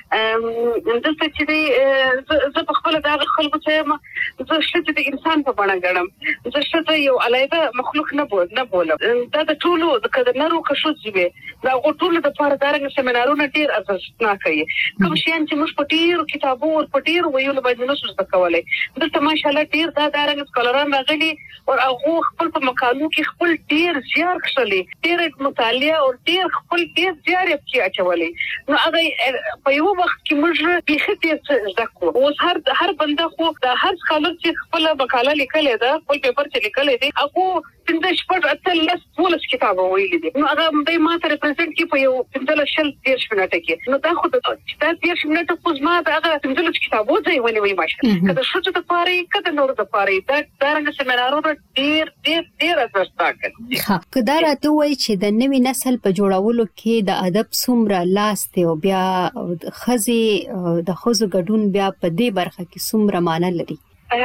دلته چې دی زه په خپل د خلکو څخه زه شته د انسان په بڼه ګڼم. زه شته یو علایده مخلوق نه بولم. دا د ټولو د کډنرو کښو ځبه دا ټولو د پاره دارنګ سیمینارونه ډیر ارزښتناک دي. کوم شیان چې موږ په ډیر کتابو او په ډیر ویلو باندې نو څه کولای. دلته ماشاءالله ډیر دا دارنګ سکولران راغلي او هغه خپل په مقالو کې خپل ډیر زیار کړل. ډیر مطالعه او ډیر خپل ډیر زیار یې اچولې. نو هغه په یو وخت کې موږ به ډیر ځکو او هر بنده خو د هر سکالر چې خپل مقاله لیکلې ده، خپل پیپر چې لیکلې دي، هغه څنګه شپږ اتلس ټول کتاب ویلي دي. نو هغه به ما ته ریپرزنټ کې په یو 15 منټه کې. نو دا خو د 15 منټه خو ما دا هغه 15 کتابو ځای ونیوي ماشه. کله شوچ ته پاره کله نور ته پاره دا څنګه سیمینارونه ډیر ارزښتناک دي. ها کدا راته وای چې د نوې نسل په جوړولو کې د ادب څومره لاس ته او بیا خزي د خزو ګډون بیا په دې برخه کې څومره معنی لري.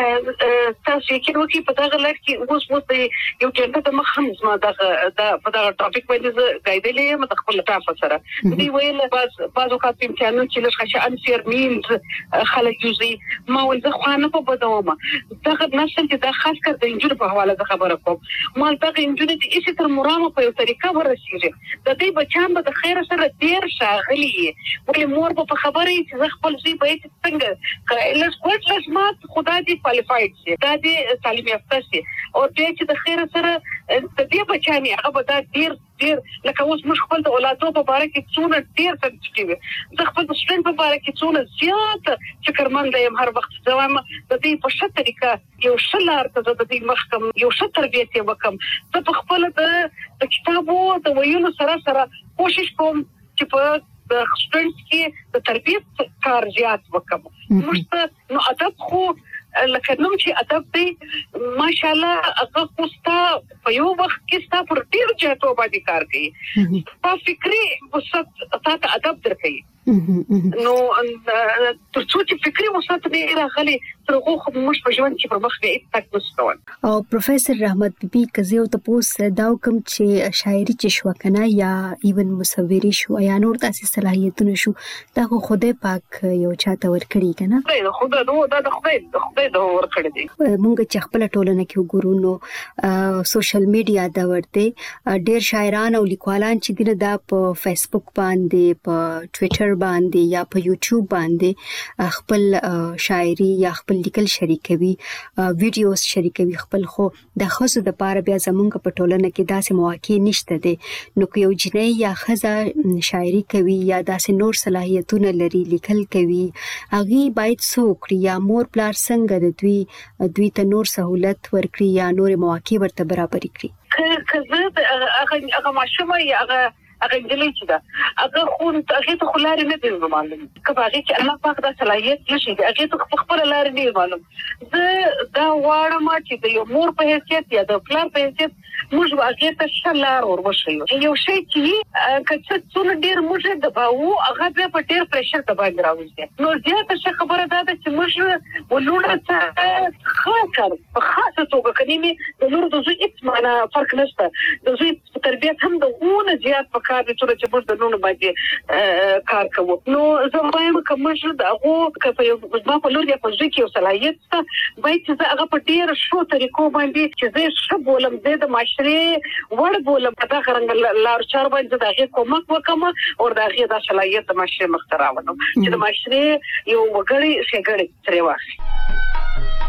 تاسو یې کوي په دغه لړ کې اوس یو ټنټه د مخم زما د په دغه ټاپک باندې غایدلې مت خپل تاسو سره دی ویل بعضو کا په امتحانو چې لږ خشه انسیر مینز خلک یوزي ما ول زه خو نه په بدومه دغه نسل چې د خاص کر د انجور په حواله د خبره کوم مال دغه انجور چې هیڅ تر مرامه په یو طریقه ورسیږي د دې بچان به د خیر سره ډیر شاغلي ولې مور په خبره چې خپل ځای به څنګه لږ کوټ لږ خدای qualified شي دا دې تعلیم یافته شي او دې چې د خیر سره د دې بچانی هغه به دا ډیر لکه اوس موږ خپل د اولادو په اړه کې څونه ډیر سنسټیټیو زه خپل د سټوډنټ په اړه کې څونه زیات فکرمند یم هر وخت ځوام د دې په شته طریقه یو شلار ته د دې محکم یو شته تربیت یې وکم زه په خپل د کتابو د ویلو سره کوشش کوم چې په د سټوډنټ کې د تربیت کار زیات وکم موږ نو ادب خو لکه نوم چې ادب دی ماشاءالله هغه خوستا په یو وخت کې ستا پر ډیر جهتو باندې کار کوي په فکری وسط تاسو ادب درکوي نو ترڅو چې فکری وسط دې راغلي ترغه خو موږ په ژوند کې پر مخ کې تک وستون او پروفیسور رحمت بیبي کزیو ته پوس دا کوم چې شاعري چې شو کنه یا ایون مصوري شو یا نور تاسو صلاحیتونه شو دا خو خدای پاک یو چاته ورکړي کنه خدای نو دا د خدای ورکړي دي مونږ چې خپل ټولنه کې وګورو نو سوشل میډیا دا ورته ډېر شاعران او لیکوالان چې دغه د په فیسبوک باندې په ټوئیټر باندې یا په یوټیوب باندې خپل شاعري یا خپل لیکل شریکوي ویډیوز شریکوي خپل خو د خاصو د پاره بیا زمونږ په ټولنه کې داسې مواقع نشته دي نو یو جنۍ یا خزه شاعري کوي یا داسې نور صلاحیتونه لري لیکل کوي هغه باید څوک یا مور پلار څنګه د دوی ته نور سہولت ورکړي یا نور مواقع ورته برابر کړي که هغه ماشومه یا هغه انجلۍ چې دا هغه خو هغه ته خلاري نه دی معلوم کبه هغه چې الله پاک دا صلاحیت نشي هغه ته خپل لار نه معلوم زه دا واړم چې د یو مور په حیثیت یا د پلار په حیثیت موږ هغه ته شلار وروشي یو شی چې کڅ څونه ډیر موږ د باو هغه په ډیر پريشر ته باندې راوځي نو زیاته څه خبره ده چې موږ ولونه ته خاطر په خاصه توګه کني د نور د زوی هیڅ معنا فرق نشته د زوی تربیت هم د اونه زیات په کار دي چې موږ د نونو باندې کار کوو نو زه وایم کوم چې دغه په په لور دی په ځکه یو صلاحیت باید چې هغه په ډیر شو طریقو باندې چې زه شب ولم د معاشري وړ بولم دا څنګه لار چار باندې دغه کومک وکم او دغه د صلاحیت د معاشري مختراونه چې د معاشري یو وګړي څنګه ترې واخلي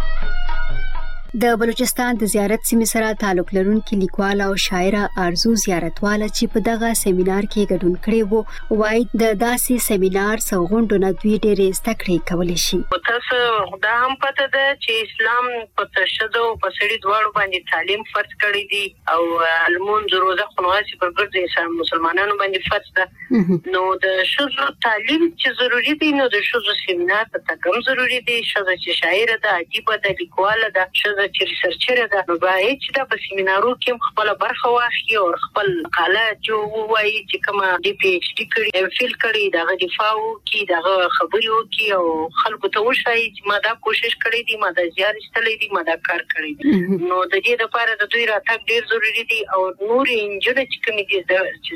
د بلوچستان د زیارت سیمې سره تعلق لرونکي لیکوال او شاعره ارزو زیارتواله چې په دغه سیمینار کې ګډون کړي وو وایي د داسې سیمینار سوغونډونه دوی ډېرې زده کړې کولی شي تاسو دا هم پته ده چې اسلام په تشدد او په سړي دواړو باندې تعلیم فرض کړی دی او المونځ روزه خلاصي پر ګرځي مسلمانانو باندې فرض ده نو د شذو تعلیم چې ضروری دی نو د شذو سیمینار ته کوم ضروری دی شذو چې شاعره ده ادیب ده لیکواله ده شذو چې ریسرچر ده نو باید چې دا په سیمینارو کې خپل برخه واخلي او خپل مقاله جوړوي چې کومه ډي پی ایچ ډي کړي فیل کړي دا دفاع کوي دا خبري کوي او خلکو ته وشي چې ما دا کوشش کړې دي ما دا زیار استلې دي ما دا کار کړی دي نو د دې لپاره د دوی راتګ ډیر ضروری دي او نور انجنونه چې کوم دي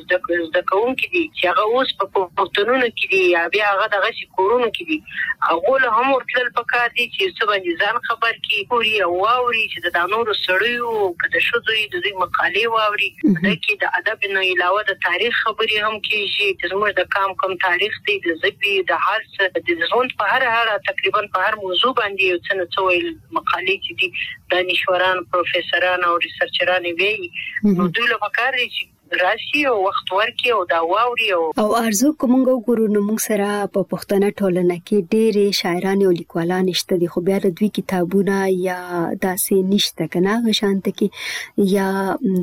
چې د کوم کې دي چې هغه اوس په پښتونونو کې دي یا بیا هغه دغه کورونو کې دي هغه له هم ورتل پکار دي چې څه باندې ځان خبر کی پوری او واوري چې د نورو سړیو کده شو دوی د دې مقالې واوري د کې د ادب نه علاوه د تاریخ خبري هم کیږي چې زموږ د کم تاریخ دی د زبي د حالت د ژوند په هر تقریبا په هر موضوع باندې یو څه څویل مقالې چې دي دانشوران پروفیسوران او ریسرچران وی نو دوی له پکار دي راشي او وخت ورکي او دا واوري او ارزو کومګو ګورو نو موږ سره په پښتنه ټولنه کې ډېرې شاعران او لیکوالان نشته دي خو بیا د دوی کتابونه یا داسې نشته کنه غشانت کې یا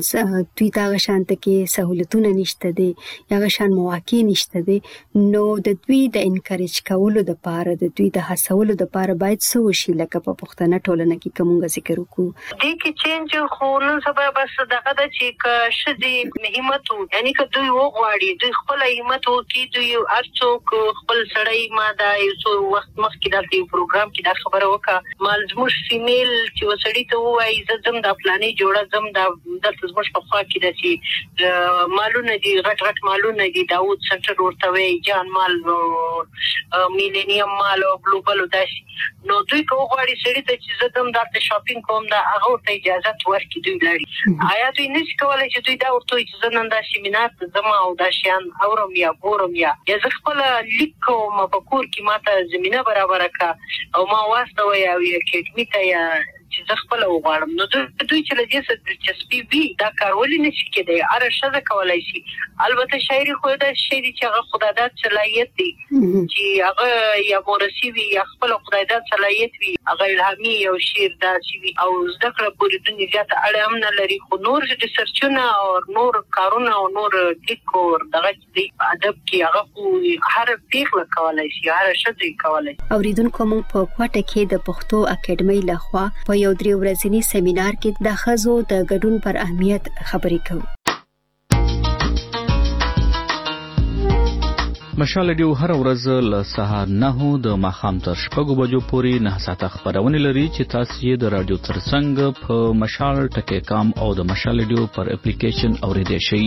دوی دا غشانت کې سہولتونه نشته دي یا غشان مواقع نشته دي نو د دوی د انکریج کولو د پاره د دوی د هڅولو د پاره باید څه وشي لکه په پښتنه ټولنه کې کومګه ذکر وکړو دې کې چینج خو نن سبا بس دغه د چې شدي همت یعنی که دوی وغواړي دوی خپل همت وکړي دوی ارڅوک خپل سړی ما دا یو څو وخت مخکې د دې پروګرام کې دا خبره وکړه مال زموږ فیمیل چې وسړی ته وایي زم د پلانې جوړه زم د زموږ په خوا کې د چې مالونه دي غټ مالونه دي داوود سنټر ورته وی جان مال میلینیم مال او ګلوبل داسي نو دوی کوغواړي سړی ته چې زم د شاپینګ کوم دا هغه ته اجازه ورکړي دوی لري آیا دوی نشي کولای چې دوی دا ورته چې نن دا سیمینار زما او دا شیان اورم یا ګورم یا زه خپل لیکو ما په کور کې ماته زمينه برابر کا او ما واسطه ویا اکیډمي ته یا چې زه خپل وغواړم نو دوی چې لږه څه چسپي وي دا کارول نه شي کېدای اره شزه کولای شي البته شاعري خو دا شی چې هغه خدادات صلاحیت دی چې هغه یا مورثي وي یا خپل خدادات صلاحیت وي هغه الهامي او شعر دا شي او زده کړه پورې د نجات اړه هم نه لري خو نور د سرچونه او نور کارونه او نور لیکو دغه د ادب کې هغه خو هر پیغله کولای شي هر شذ کولای اوریدونکو موږ په کوټه کې د پښتو اکیډمي لخوا په یو 3 ورځنی سیمینار کې د خزو د ګډون پر اهمیت خبرې کوو. مشال ریډیو هر ورځ له سهار 9 د ماښام تر 6 بجو پورې 9 ساعته خبرونه لري چې تاسو یې د رادیو ترڅنګ په مشال ټکی کام او د مشال ریډیو پر اپلیکیشن اوریدئ شئ.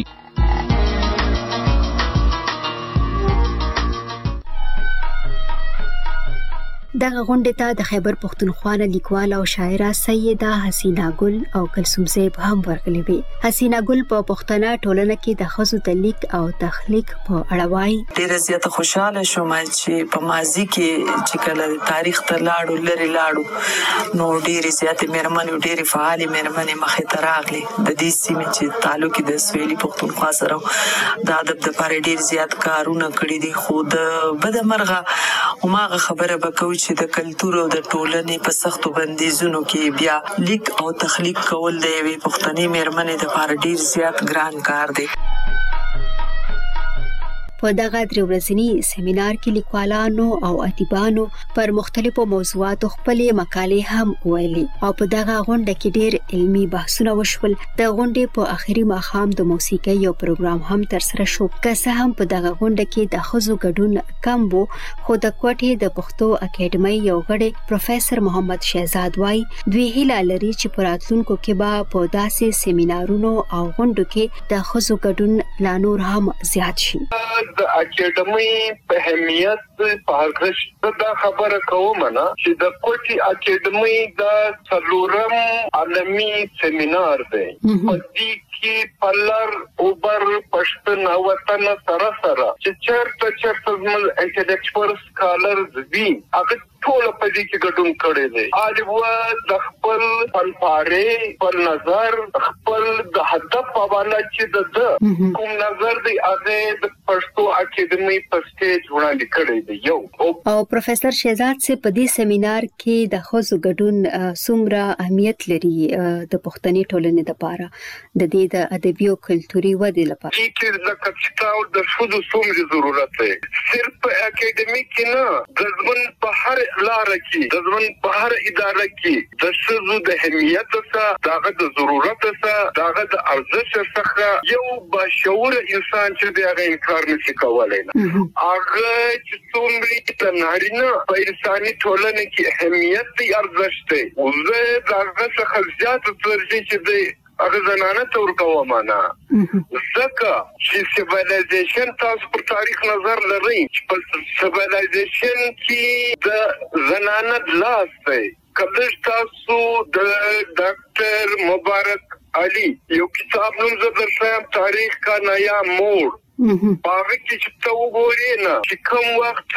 دغه غونډه ته د خیبر پښتونخوا لیکواله او شاعره سیده حسینا ګل او کلثوم زیب هم ورغلي وي. حسینا ګل په پښتنه ټولنه کې د خزو د لیک او تخلیق په اړه وایي. ډیره زیاته خوشاله شوم چې په ماضي کې چې کله تاریخ ته لاړو نو ډیره زیاته مېرمنې ډیره فعال مېرمنې مخې ته راغلي د دې سیمې چې تعلق د سویلي پښتونخوا سره د ادب د لپاره ډیر زیات کارونه کړی دي خو د بدمرغه هماغه خبره وکړو چې د کلتور او د ټولنې په سختو بندیزونو کې بیا لیک او تخلیق کول د یوې پښتني مېرمنې د لپاره ډیر زیات ګران کار دی. په دغه 3 ورځنی سیمینار کې لیکوالانو او ادیبانو پر مختلفو موضوعاتو خپلې مقالې هم ویلي او په دغه غونډه کې ډېر علمي بحثونه وشول. د غونډې په اخري ماښام د موسیقۍ یو پروګرام هم ترسره شو. که څه هم په دغه غونډه کې د ښځو ګډون کم وو خو د کوټې د پښتو اکیډمۍ یو غړی پروفیسور محمد شهزاد وایي دوی هیله لري چې په راتلونکو کې به په داسې سیمینارونو او غونډو کې د ښځو ګډون لا نور هم زیات شي. د اکیډمي په اهمیت په هغه دا خبره کوم نه چې د کوټي اکیډمي د څلورم عالمي سیمینار دی په دې کې پلر اوبر پښتون او وطن سره چې چرته زموږ انټلیکچوال سکالرز دي هغه ټول په دې کې ګډون کړي دي او د خپل فلسفه پر نظر خپل د هدف په اړه چې د کوم نظر دی هغه د پښتو اکیډمي په سټیج وړاندې کړی دی یو او پروفیسور شهزاد سے په دې سیمینار کې د ښځو ګډون څومره اهمیت لري د پښتني ټولنې لپاره د دې د ادبي او کلتوري ودې لپاره چې د کپټاو د ښځو څومره ضرورت دی صرف اکیډمي کې نه د ځوان په هر لار کې د ځوان په هر اداره کې د ښځو د اهمیت څخه دغه د ضرورت څخه دغه د ارزښت څخه یو بشعور انسان چې دغه انکار نشي کولای هغه چې څومره د نارینه په انساني ټولنه کې اهمیت دی ارزښت دی او زه دغه څخه زیات ترجیح چې دی هغه زنانه تور کومه نه ځکه چې سیویلایزیشن تاسو پر تاریخ نظر لرئ چې په سیویلایزیشن کې د زنانه لاس دی کله تاسو د ډاکټر مبارک علي یو کتاب نوم زدرشم تاریخ کا نیا موڑ باغ کې چې ته وګورې نه چې کوم وخت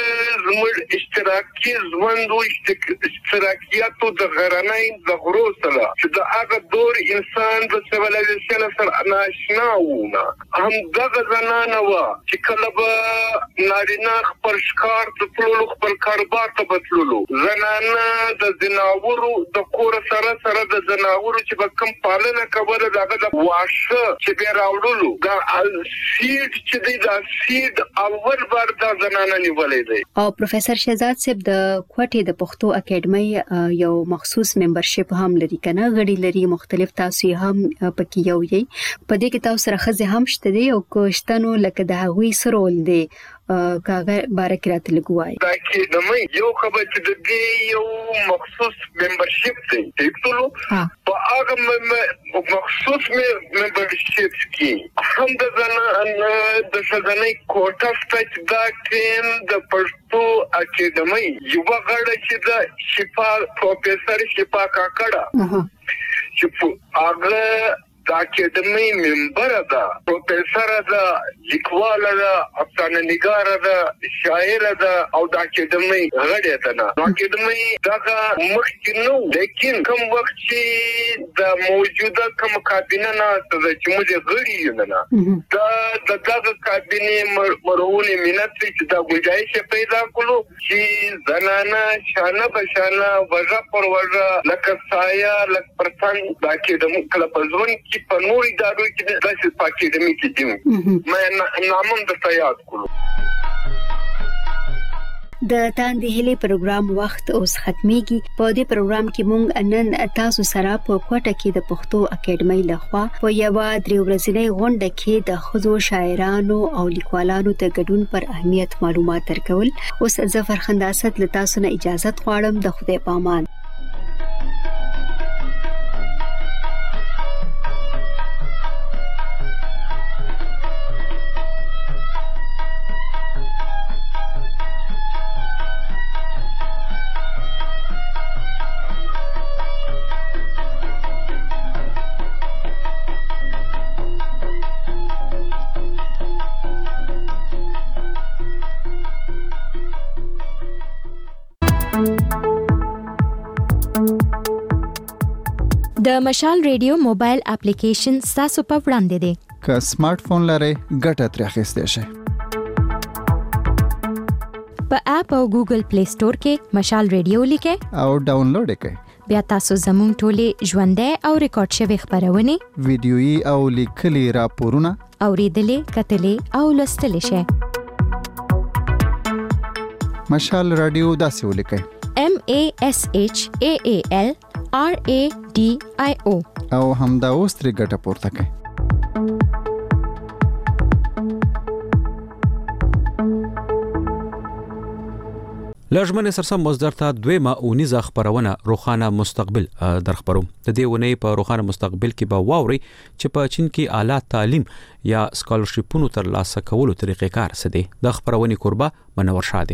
زموږ اشتراکي ژوند او اشتراکیاتو د غرنۍ د غرو سره چې د هغه دور انسان د سیویلایزیشن سره ناشنا وونه هم دغه زنانه وه چې کله به نارینه خپل ښکار ته تللو خپل کاروبار ته به تللو زنانه د ځناورو د کور سره د ځناورو چې به کوم پالنه کوله دغه د واښه چې بیا راوړلو دا چې دی دا سید اول بار دا زنانه نیولې دی. او پروفیسور شهزاد صاحب د کوټې د پښتو اکیډمۍ یو مخصوص ممبرشپ هم لري کنه غړي لري مختلف تاسو هم پکې یو یې په دې کې تاسو سره خزه هم شته دی او کوشتنو لکه د هغوی سرول دی کاغه بارک راته لګوای دا کې د مې یو خبر چې د دې یو مخصوص ممبرشپ دی ټیکلو په هغه مخصوص ممبرشپ کې هم د ځنې کوټه ستاسو دا ټیم د پښتو اکیډمۍ یو غړی چې د شفا پروفیسور شفا کاکړه چې هغه د اکیډمي ممبر ده، پروفیسور ده، لیکوال ده، افسانه نگار ده، شاعر ده او د اکیډمي غړی ده. نو اکیډمي دغه مخکې نو، لیکن کوم وخت چې د موجوده کوم کابینه نه چې موږ غړي یو نه دا دغه کابینه مرونه مینت چې دا گنجائش پیدا کړو چې زنانه شانه بشانه وجه پر وجه لکه سایه لکه پرڅنګ د اکیډمي کلب ځون کې په نور ادارو کې د اکیډمي کې دي مې نامم د یاد کړو. د تاندې هلي پروګرام وخت اوس ختميږي. په دې پروګرام کې مونږ نن تاسو سره په کوټه کې د پښتو اکیډمۍ لخوا په یو 3 ورځنۍ غونډه کې د خزو شاعرانو او لیکوالانو د ګډون پر اهمیت معلومات ورکول. اوس ظفر خنداسد له تاسو نه اجازه غواړم. د خدای پامان. د مشال ریډیو موبایل اپلیکیشن تاسو په وړاندې دی. که سمارټ فون لرئ ګټه ترې اخیستئ شئ. په اپ او ګوګل پلی سٹور کې مشال ریډیو لیکئ او ډاونلوډ کړئ. بیا تاسو زموږ ټولې ژوندۍ او ریکارډ شوی خبرونه، ویډیويي او لیکلي راپورونه اوریدلې، کتلې او لوستلې شئ. مشال رادیو داسې ولیکئ: MASHAALRADIO او همدا اوس ترې ګټه پورته کړئ. لژمنه سرسم مصدر ته دویمه اونیزه خبرونه روخانه مستقبل در خبرو. د دې ونې په روخانه مستقبل کې به واوري چې په چین کې اعلی تعلیم یا سکالرشپونو تر لاسه کولو طریقې کار څه دي. د خبرونې قربا منور شاده.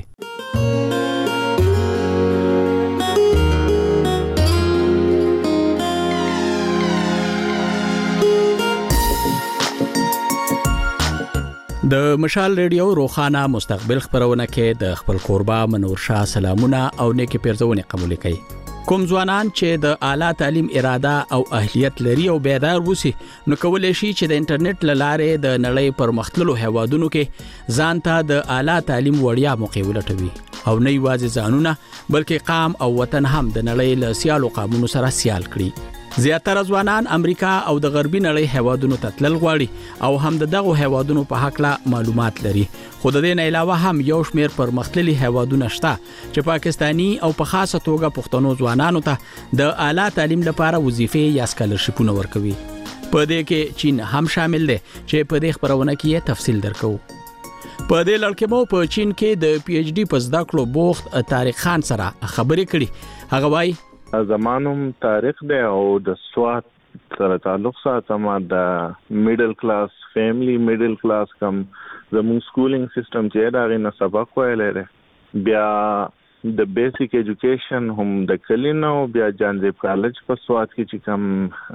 د مشال ریډیو روخانه مستقبل خبرونه کې د خپل قربا منور شاه سلامونه او نیکی پیرزونه قبول کړي. کوم ځوانان چې د اعلی تعلیم اراده او اهلیت لري او بیدار وسی نو کولای شي چې د انټرنیټ لاره د نړۍ پر مختلفو هیوادونو کې ځان ته د اعلی تعلیم وړیا موقع ولټوي او نه یوازې ځانونه بلکې قام او وطن هم د نړۍ له سیالو قامونو سره سیال کړي. زیاتره ځوانان امریکا او د غربي نړۍ هیوادونو ته تلل غواړي او هم دغه هیوادونو په حق لا معلومات لري. خو د دې نه علاوه هم یو شمېر پرمختللي هیوادونه شته چې پاکستانی او په خاصه توګه پښتنو ځوانانو ته د اعلی تعلیم لپاره وظیفې یا سکالرشپونه ورکوي. په دې کې چین هم شامل دی چې په دې خبرونه کې تفصیل درکو. په دې لړ کې مو په چین کې د پی ایچ ډي په زده کړو بوخت طارق خان سره خبرې کړي. هغه وايي زمانم تاریخ دی او د سوات سره تعلق ساتم. د میډل کلاس فیملی میډل کلاس کم زموږ سکولینګ سیستم چې دا غي سبق ویلې ده. بیا د بیسیک ایجوکیشن هم د کلینو بیا جانزیب کالج په سوات کې چې کم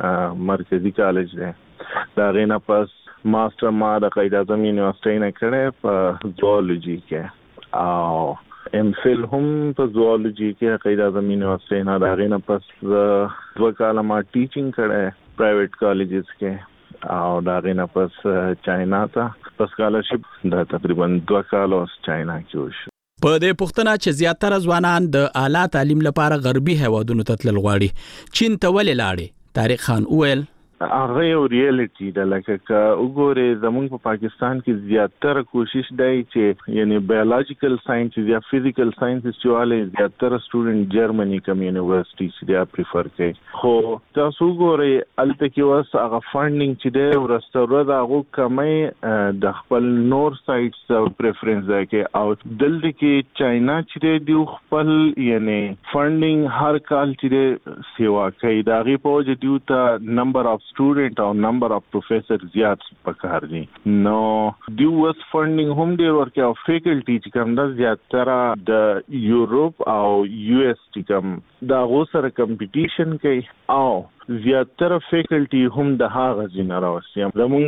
مرکزی کالج دی. دا غینه پس ماستر ما د قائد اعظم یونیورسيټي نه کړې په زوالوجي کې او ام فل هم په زوالوجي کې قائد اعظم یونیورسيټي نه دا غینه پس 2 کاله ما ټیچینګ کړې پرایویټ کالجز کې او دا غینه پس چاینا ته په سکالرشپ دا تقریبا 2 کال اوس چاینا کې وشو. په دې پښتنه چې زیاتره ځوانان د اعلی تعلیم لپاره غربي هیوادونو ته تلل غواړي. چین ته ولې لاړې؟ طارق خان وویل هغه یو ریالټي ده. لکه وګوره زموږ په پاکستان کې زیاتره کوشش دی چې یعنی بایولوژیکل ساينسز یا فزیکل ساينسز چې والي زیاتره سټوډنټ جرمني کم یونیورسيټي چې دا پریفر کوي. خو تاسو وګوره الته کې واس هغه فاندینګ چې دی ورستوره دا هغه کمای د خپل نور سایټس پریفرنس ده کې او دلته کې چاینا چې دی خپل یعنی فاندینګ هر کال چې سیوا کوي دا غي په وجه دیو ته نمبر اف سټوډنټ او نمبر اف پروفیسر زیات پکار دي نو دی واس فندینګ هم ډیر ورکه او فیکلټي چې کوم د زیاتره د یورپ او یو اس چې کوم دا غوسره کمپټیشن کوي او زیاتره فیکلټي هم د هغه ځینې راوستي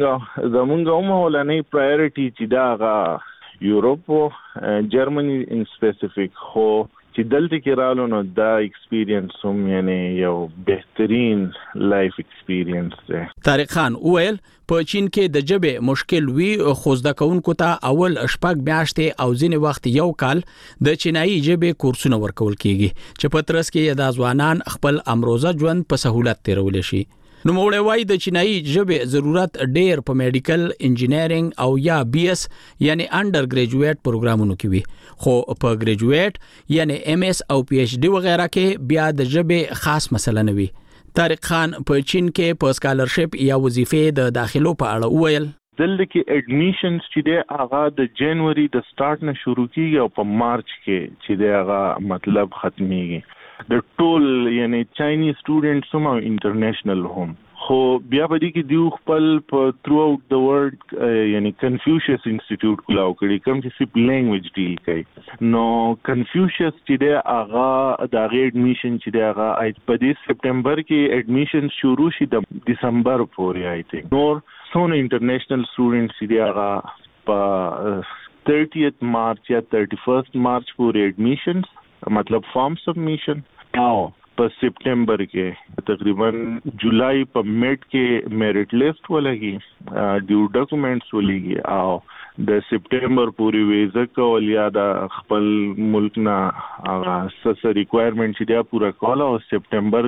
زمونږ هم ولنې پرایورټي چې دا یورپ او جرمني ان سپیسیفیک خو چې دلته کې رالو نو دا ایکسپیرینس هم یعنی یو بهترین لایف ایکسپیرینس دی. طارق خان وویل په چین کې د جبه مشکل وی خو زده کوونکو ته اول شپږ میاشتې او ځینې وخت یو کال د چینایي جبه کورسونه ورکول کیږي چې په ترڅ کې د ځوانان خپل امروزه ژوند په سهولت تیرول شي. نو موږ وایي د چینایي ژبه ضرورت ډېر په میډیکل انجینیرینګ او یا بي اس یعنی انډر ګریجویټ پروګرامونو کې وي خو په ګریجویټ یعنی ام اس او پی ایچ ډي وغیرہ کې بیا د ژبه خاص مسله نه وي. طارق خان په چین کې په سکالرشپ یا وظیفې د داخلو په اړه وویل دلته کې اډمیشنز چې د هغه د جنوري د سٹارټ نه شروع کیږي او په مارچ کې چې د هغه مطلب ختميږي. د ټول یعنی چاینیز سټوډنټس هم او انټرنیشنل هم خو بیا په دې کې دیو خپل په تھرو اوټ د ورلد یعنی کنفیوشس انسټیټیوټ کلاو کړي کوم چې سپ لینګویج ډیل کوي نو کنفیوشس چې د هغه د اډمیشن چې د هغه په دې سپټمبر کې اډمیشن شروع شي د دسمبر پورې آی تھنک نور سونه انټرنیشنل سټوډنټس چې د هغه په 30th مارچ یا 31st مارچ پورې اډمیشنز مطلب فارم سبمیشن او په سپټمبر کې تقریبا جولای په میډ کې میرټ لیست ولګي ډیو ډاکومېنټس ولګي او د سپټمبر پورې ویزه کول یا د خپل ملک نه هغه سس ریکوایرمنټ چې دا پورا کول او سپټمبر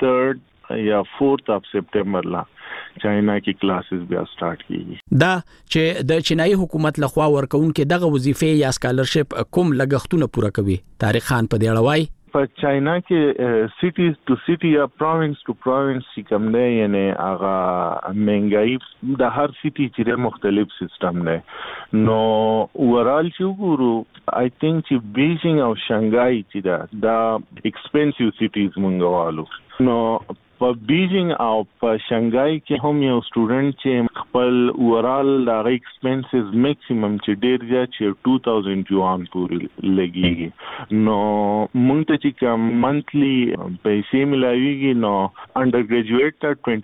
3 یا 4 اف سپټمبر لا چاینا کې کلاسز بیا سٹارټ کیږي. دا چې د چینایي حکومت لخوا ورکوونکې دغه وظیفې یا سکالرشپ کوم لګښتونه پوره کوي. طارق خان په دې اړه وایي په چاینا کې سټیز ټو سټي یا پروینس ټو پروینس کوم دی یعنی هغه منګای د هر سټي چې مختلف سیستم دی نو اورال چې وګورو آی تھنک چې بیجینګ او شانګای چې دا ایکسپنسیو سټیز مونږ نو په بیجینګ او په شانګای کې هم یو سټوډنټ چې خپل اورال د ایکسپنسز میکسیمم چې ډیر زیات چې 2000 یوان پورې لګیږي نو مونږ ته چې کوم منثلی پیسې ملایويږي نو انډر ګریجویټ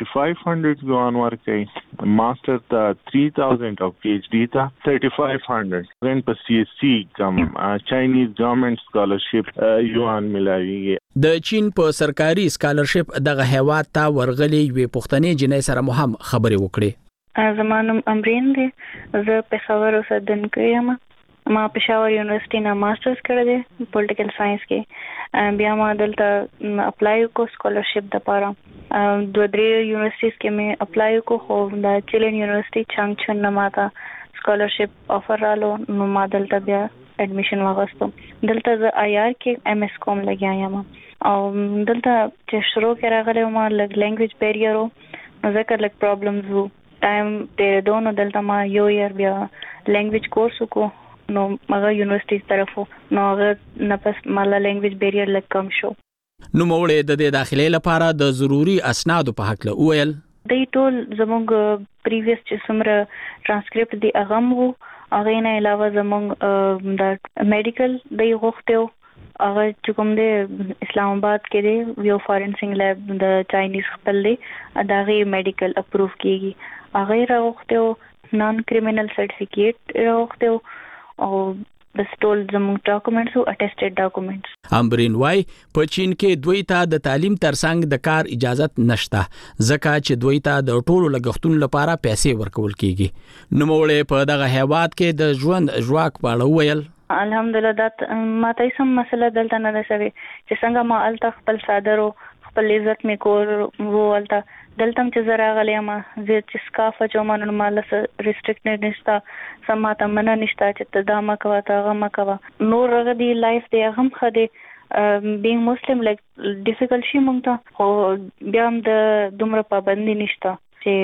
ته 2500 یوان ورکړي ماستر ته 3000 او پی ایچ ډی ته 3500 رن په سی ایس سی کوم چاینیز ګورنمنت سکالرشپ یوان ملایويږي. د چین په سرکاري سکالرشپ دغه هیواد ته ورغلي وي پښتنې جنې سره مهم خبرې وکړي. زمانم امرین دی زه په خبرو صدنکې یم ما پېښور یونیورسيټي نه ماسترز کړی دی پولیټیکل ساينس کې بیا ما دلته اپلای کو سکالرشپ د پاره دوه درې یونیورسيټیز کې مې اپلای کو خو د چیلن یونیورسيټي چانګچن نه ماته سکالرشپ افر رالو نو ما دلته بیا اډمیشن واغستو. دلته ز آی آر کې ام اس کوم لګیا یم او دلته چې شروع کې راغلی ما لګ لینګویج بیریئر نو ځکه لګ پرابلمز وو ټایم ته دونو دلته ما یو یار بیا لینګویج کورس وکړو نو هغه یونیورسيټي طرفو نو هغه نه پس مالا لینګویج بیریئر لګ کم شو. نو موږ د دې داخلي لپاره د ضروری اسنادو په حق له ویل د ټول زموږ پریویس چې سمره ترانسکرپټ دی اغم وو هغه نه علاوه زموږ د میډیکل د غوښتو هغه چې کوم دی اسلام آباد کې دی یو فارنسک لیب د چاینیز خپل دی داغه میډیکل اپروف کیږي هغه راغوښتو نان کریمینل سرټیفیکیټ راغوښتو او د ټول زموږ ډاکومېنټس او اټیسټډ ډاکومېنټس. امبرین وای په چین کې دوی ته د تعلیم ترڅنګ د کار اجازه نشته ځکه چې دوی ته د ټولو لګښتونو لپاره پیسې ورکول کیږي. نو موږ په دغه هیواد کې د ژوند ژواک په اړه ویل الحمدلله دا ما ته سم مسله دلته نه ده شوی چې څنګه ما الته خپل صادرو خپل عزت می کور ولته دلته چې زرا غلی ما زه چې سکاف چومن مال ریستریکټډ نشتا سماته من نشتا چې تدامه کوا تا غم کوا نور غدي لایف دی غم خدي being muslim like difficult شي مونږ ته خو بیا هم د دومره پابندي نشتا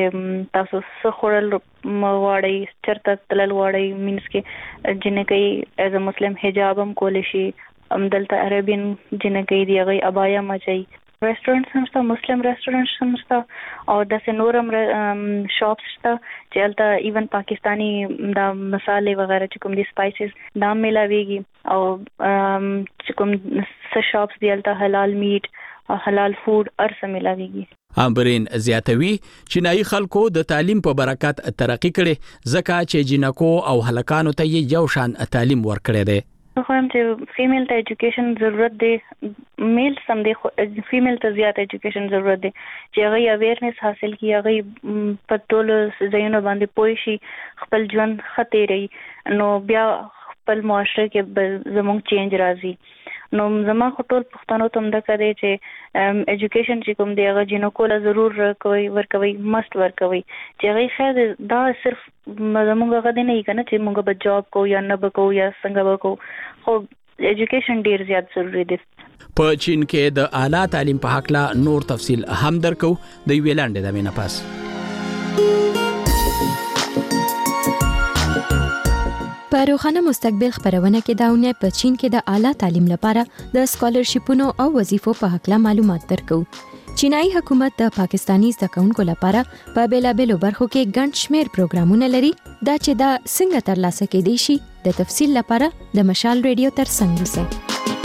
چې تاسو څه خورل مواړی چرته تلل واړی مینس کې جنې کوي as a muslim حجاب هم کول شي دلته عربین جنې کوي دی غي ابایا مچي ریسټورانټ هم شته، مسلم ریسټورانټ هم شته او د سنورم شاپس شته چې هلته ایون پاکستانی د مصالې وغیرہ چې کوم دي سپایسز دا ملاويږي او چې کوم څه شاپس دی هلته حلال میټ او حلال فود ارسه ملاويږي. امبرین زیاتوي چینایي خلکو د تعلیم په برکت ترقی کړي ځکه چې جنکو او هلکانو ته یو شان تعلیم ورکړي دي. خو هم چې فیمیل ته ایجوکیشن ضرورت دی، میل سم دی، فیمیل ته زیات ایجوکیشن ضرورت دی چې هغه اویرنس حاصل کړي، هغه په ټول ځایونو باندې پوه شي، خپل ژوند خطرې نو بیا خپل معاشره کې زموږ چینج راځي. نو زما خټول پښتنو ته مده کوي چې ایجوکیشن چې کوم دی هغه جنکو له ضرور ورکوي مست ورکوي چې هغه خیر دا صرف زموږ غوډه نه کنه چې موږ به جاب کو یا نه بکو یا څنګه بکو، خو ایجوکیشن ډیر زیات ضروری دی. په چین کې د اعلی تعلیم په حق لا نور تفصیل هم درکو د ویلاند د مینه پاس. په روښانه مستقبل خبرونه کې داونه په چین کې د اعلی تعلیم لپاره د سکالرشپونو او وظیفو په حق لا معلومات درکو. چینایي حکومت د پاکستانی زده کوونکو لپاره په بیلابېلو برخو کې ګڼ شمېر پروګرامونه لري دا چې دا څنګه ترلاسه کېدای شي. د تفصیل لپاره د مشال ریډیو ترڅنګ اوسئ.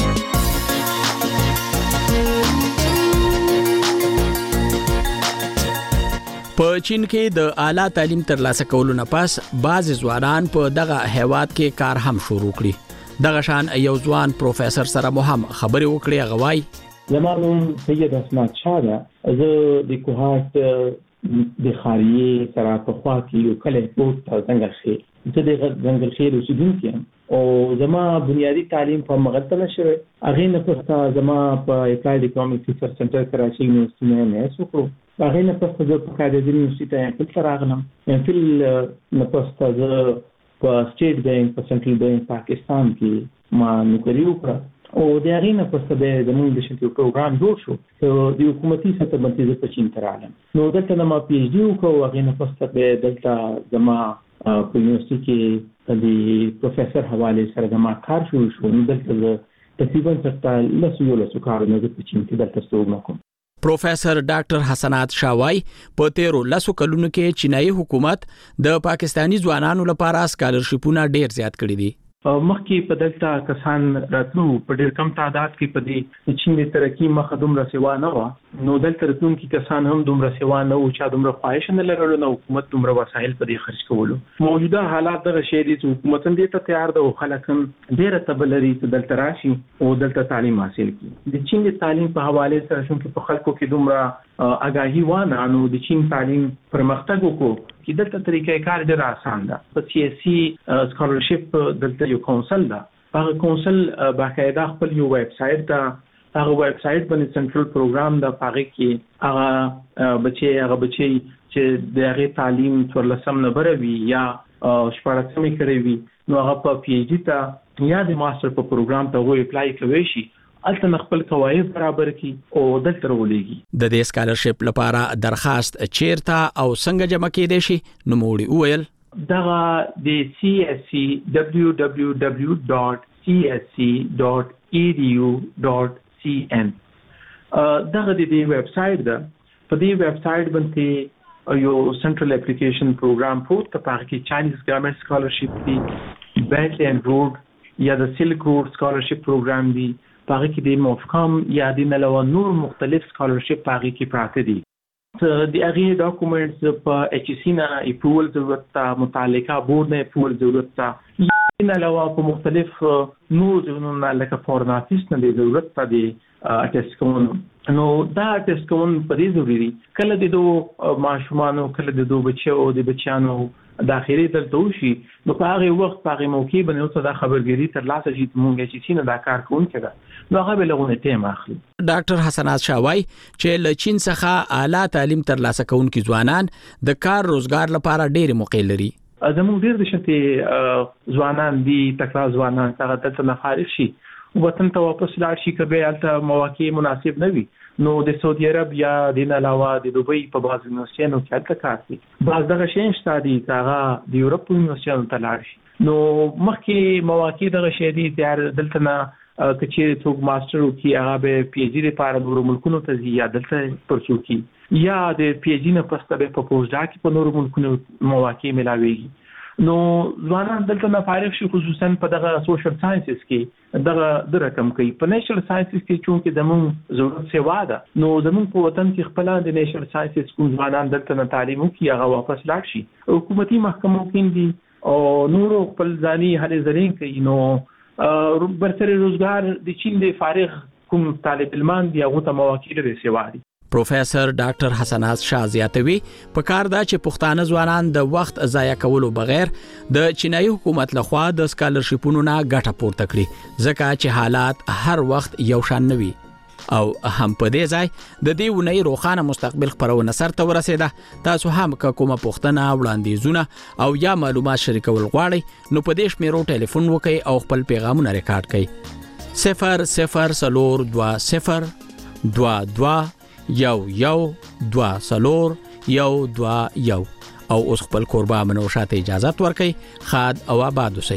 په چین کې د اعلی تعلیم ترلاسه کولو نه پس بعض ځوانان په دغه هیواد کې کار هم شروع کړي. دغه شان یو ځوان پروفیسور سره مو هم خبرې وکړې. غوای زمانوم سید اسمت شاه ده، زه د کوهات د خاریه سره په خوا کې یو کله بوت څنګه شي زه د ځنګل خیر اوسیدونکو یم او زما بنیادی تعلیم په مغلطه نشوي. اغه نه پښتا زما په اپلایډ اکونومیک ریسرچ سنټر کراچي یونیورسيټي نه وکړو. هغه نه پښتا زه په کاندید یونیورسيټي کې راغلم. فل نه پښتا زه په سټیټ بانک په سنټرل بانک پاکستان کې ما نوکری وکړه او د هغه نه پښتا د زموږ د شنو پروګرام جوړ شو د حکومتي سطح باندې زه په چین ته راغلم. نو دلته ما پی ایچ ډي وکړو. هغه نه پښتا به دلته زما په یونیورسيټي کې د پروفیسور حواله سره د ما کار شروع شو. نو دلته تقریبا 13 کارونه په چین کې دلته څوګم کوم. پروفیسور ډاکټر حسنات شاوای په 13 کلونو کې چینایي حکومت د پاکستانی ځوانانو لپاره سکالرشپونه ډیر زیات کړي دي. مخکې په دلته کسان راتلو په ډیر کم تعداد کې په دې چین د ترقی مخه دومره سیوا نه و. نو دلته راتلونکي کسان هم دومره سیوا نه او چا دومره خواهش نه لرلو نو حکومت دومره وسایل په دې خرج کولو. موجوده حالات دغه شی دي چې حکومت هم دې ته تیار ده او خلک هم ډیره تبلري چې دلته راشي او دلته تعلیم حاصل کړي. د چین د تعلیم په حواله سره چې په خلکو کې دومره آگاهی وانه نو د چین تعلیم پرمختګ وکړو چې دلته طریقې کار ډېر آسان ده. په سیاسي سکالرشپ دلته یو کونسل ده. هغه کونسل باقاعده خپل یو ویب سټ ده. هغه ویب سټ باندې سنټرل پروګرام ده. هغه کې هغه بچي چې د هغه تعلیم څورلسم نه بروي یا شپږمې کړې وي نو هغه په پی ایچ ډي ته یا د ماستر په پروګرام ته وې اپلای کوي شي الته خپل قواعد برابر کی او دلته ورولېږي. د دې سکالرشپ لپاره درخواست چیرته او څنګه جمع کېدای شي نو موړي وویل دغه د CSC www.csc.edu.cn دغه د ویب سټ ده. په دې ویب سټ باندې یو سنټرل اپلیکیشن پروګرام پروت ته پاره کې چاینیز ګورنمنت سکالرشپ دی، بیلټ اینڈ روډ یا د سلک روډ سکالرشپ پروګرام دی. پاره کې د موفقام یا د نلو نور مختلف سکالرشپ پاره کې پراته دي. د هغه ډاکومېنټس په ایچ سی نه اپروول ضرورت ته، متعلقه بورډ نه اپروول ضرورت ته، نه علاوه په مختلف نور ځینونه لکه فورن ارتست نه ضرورت ته دی اټیسټ کوم. نو دا اټیسټ کوم په دې ضروري کله د دوه ماشومانو کله د دوه بچو او د بچیانو داخلي دلته وشي نو په هغه وخت په هغه موقع باندې اوس دا خبرګيري تر لاسه چې مونږ چې سینه دا کار کوونکی دا نو هغه به لغونه ټیم اخلي. ډاکټر حسنات شاوای چې له چین څخه اعلی تعلیم تر لاسه کوونکي ځوانان د کار روزګار لپاره ډېر موقع لري. زموږ ډېر د شته ځوانان دي تکړه ځوانان هغه دلته نه خارج شي وطن ته واپس لاړ شي کبه الته مواقع مناسب نه وي نو د سعودي عرب یا د علاوه د دوبۍ په بعض یونیورسيټونو کې الته کار کوي. بعض دغه شین شته دي هغه د یورپ یونیورسيټونو ته لاړ شي نو مخکې مواقع دغه شی دي دلته نه کچې څوک ماستر وکي هغه به پی ایچ ډي لپاره نور ملکونو ته ځي یا دلته پرسو کی یا د پی ایچ ډي نه پس به په پوسټ ډاک په نور ملکونو مواقع ملاويږي. نو ځوانان دلته نه فارغ شي خصوصا په دغه سوشل ساينسز کې دغه د رقم کوي. په نیشنل ساينسز کې چونکې زموږ ضرورت سیوا ده نو زموږ په وطن کې خپل د نیشنل ساينسز کوم ځوانان دلته نه تعلیم کوي هغه واپس لاړ شي. حکومتي محکمو کې دي او نور خپل ځاني هلې ځلې کوي. نو برتري روزګار د چین د فارغ کوم طالب علمان دی هغه ته مواقع لري سیوا دي. پروفیسور ډاکټر حسنات شاه زیاتوي په کار دا چې پښتانه ځوانان د وخت ضایع کولو بغیر د چینایي حکومت لخوا د سکالرشپونو نه ګټه پورته کړي ځکه چې حالات هر وخت یو شان نه وي. او هم په دې ځای د دې ونې روخانه مستقبل خبرونه سره ورسېده. تاسو هم کومه پوښتنه وړاندیزونه او یا معلومات شریکول غواړئ نو په دې شمیرو ټلیفون وکړئ او خپل پیغامونه ریکارډ کړئ 002022 112 او اوس خپل قربا منو شاته اجازه ورکړئ. خاد او آباد اوسئ.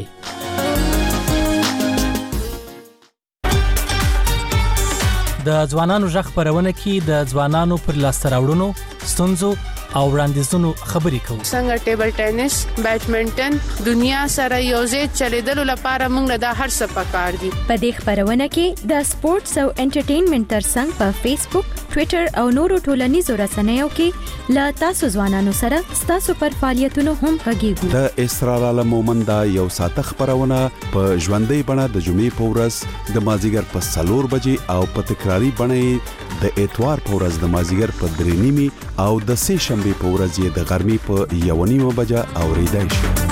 د ځوانانو ژغ خبرونه کې د ځوانانو پر لاسته راوړنو ستونزو او وړاندیزونو خبرې کوو. څنګه ټیبل ټینس، بیډمنټن دنیا سره یوځای چلیدلو لپاره موږ د هر څه پکار دي. په دې خبرونه کې د سپورتس او انټرټینمنټ ترڅنګ په فیسبوک، ټوئیټر او نورو ټولنیزو رسنیو کې لا تاسو ځوانانو سره تاسو پر فعالیتونو هم غږیږو. د اسرار عالم مومند یو ساته خبرونه په ژوندۍ بڼه د جمعې په ورځ د مازیګر په 4 بجې او په تکراری بڼه د اتوار په ورځ د مازیګر په 3:30 او د سه شنبه په ورځ د غرمې په 1:30 بجې اوریدای شي.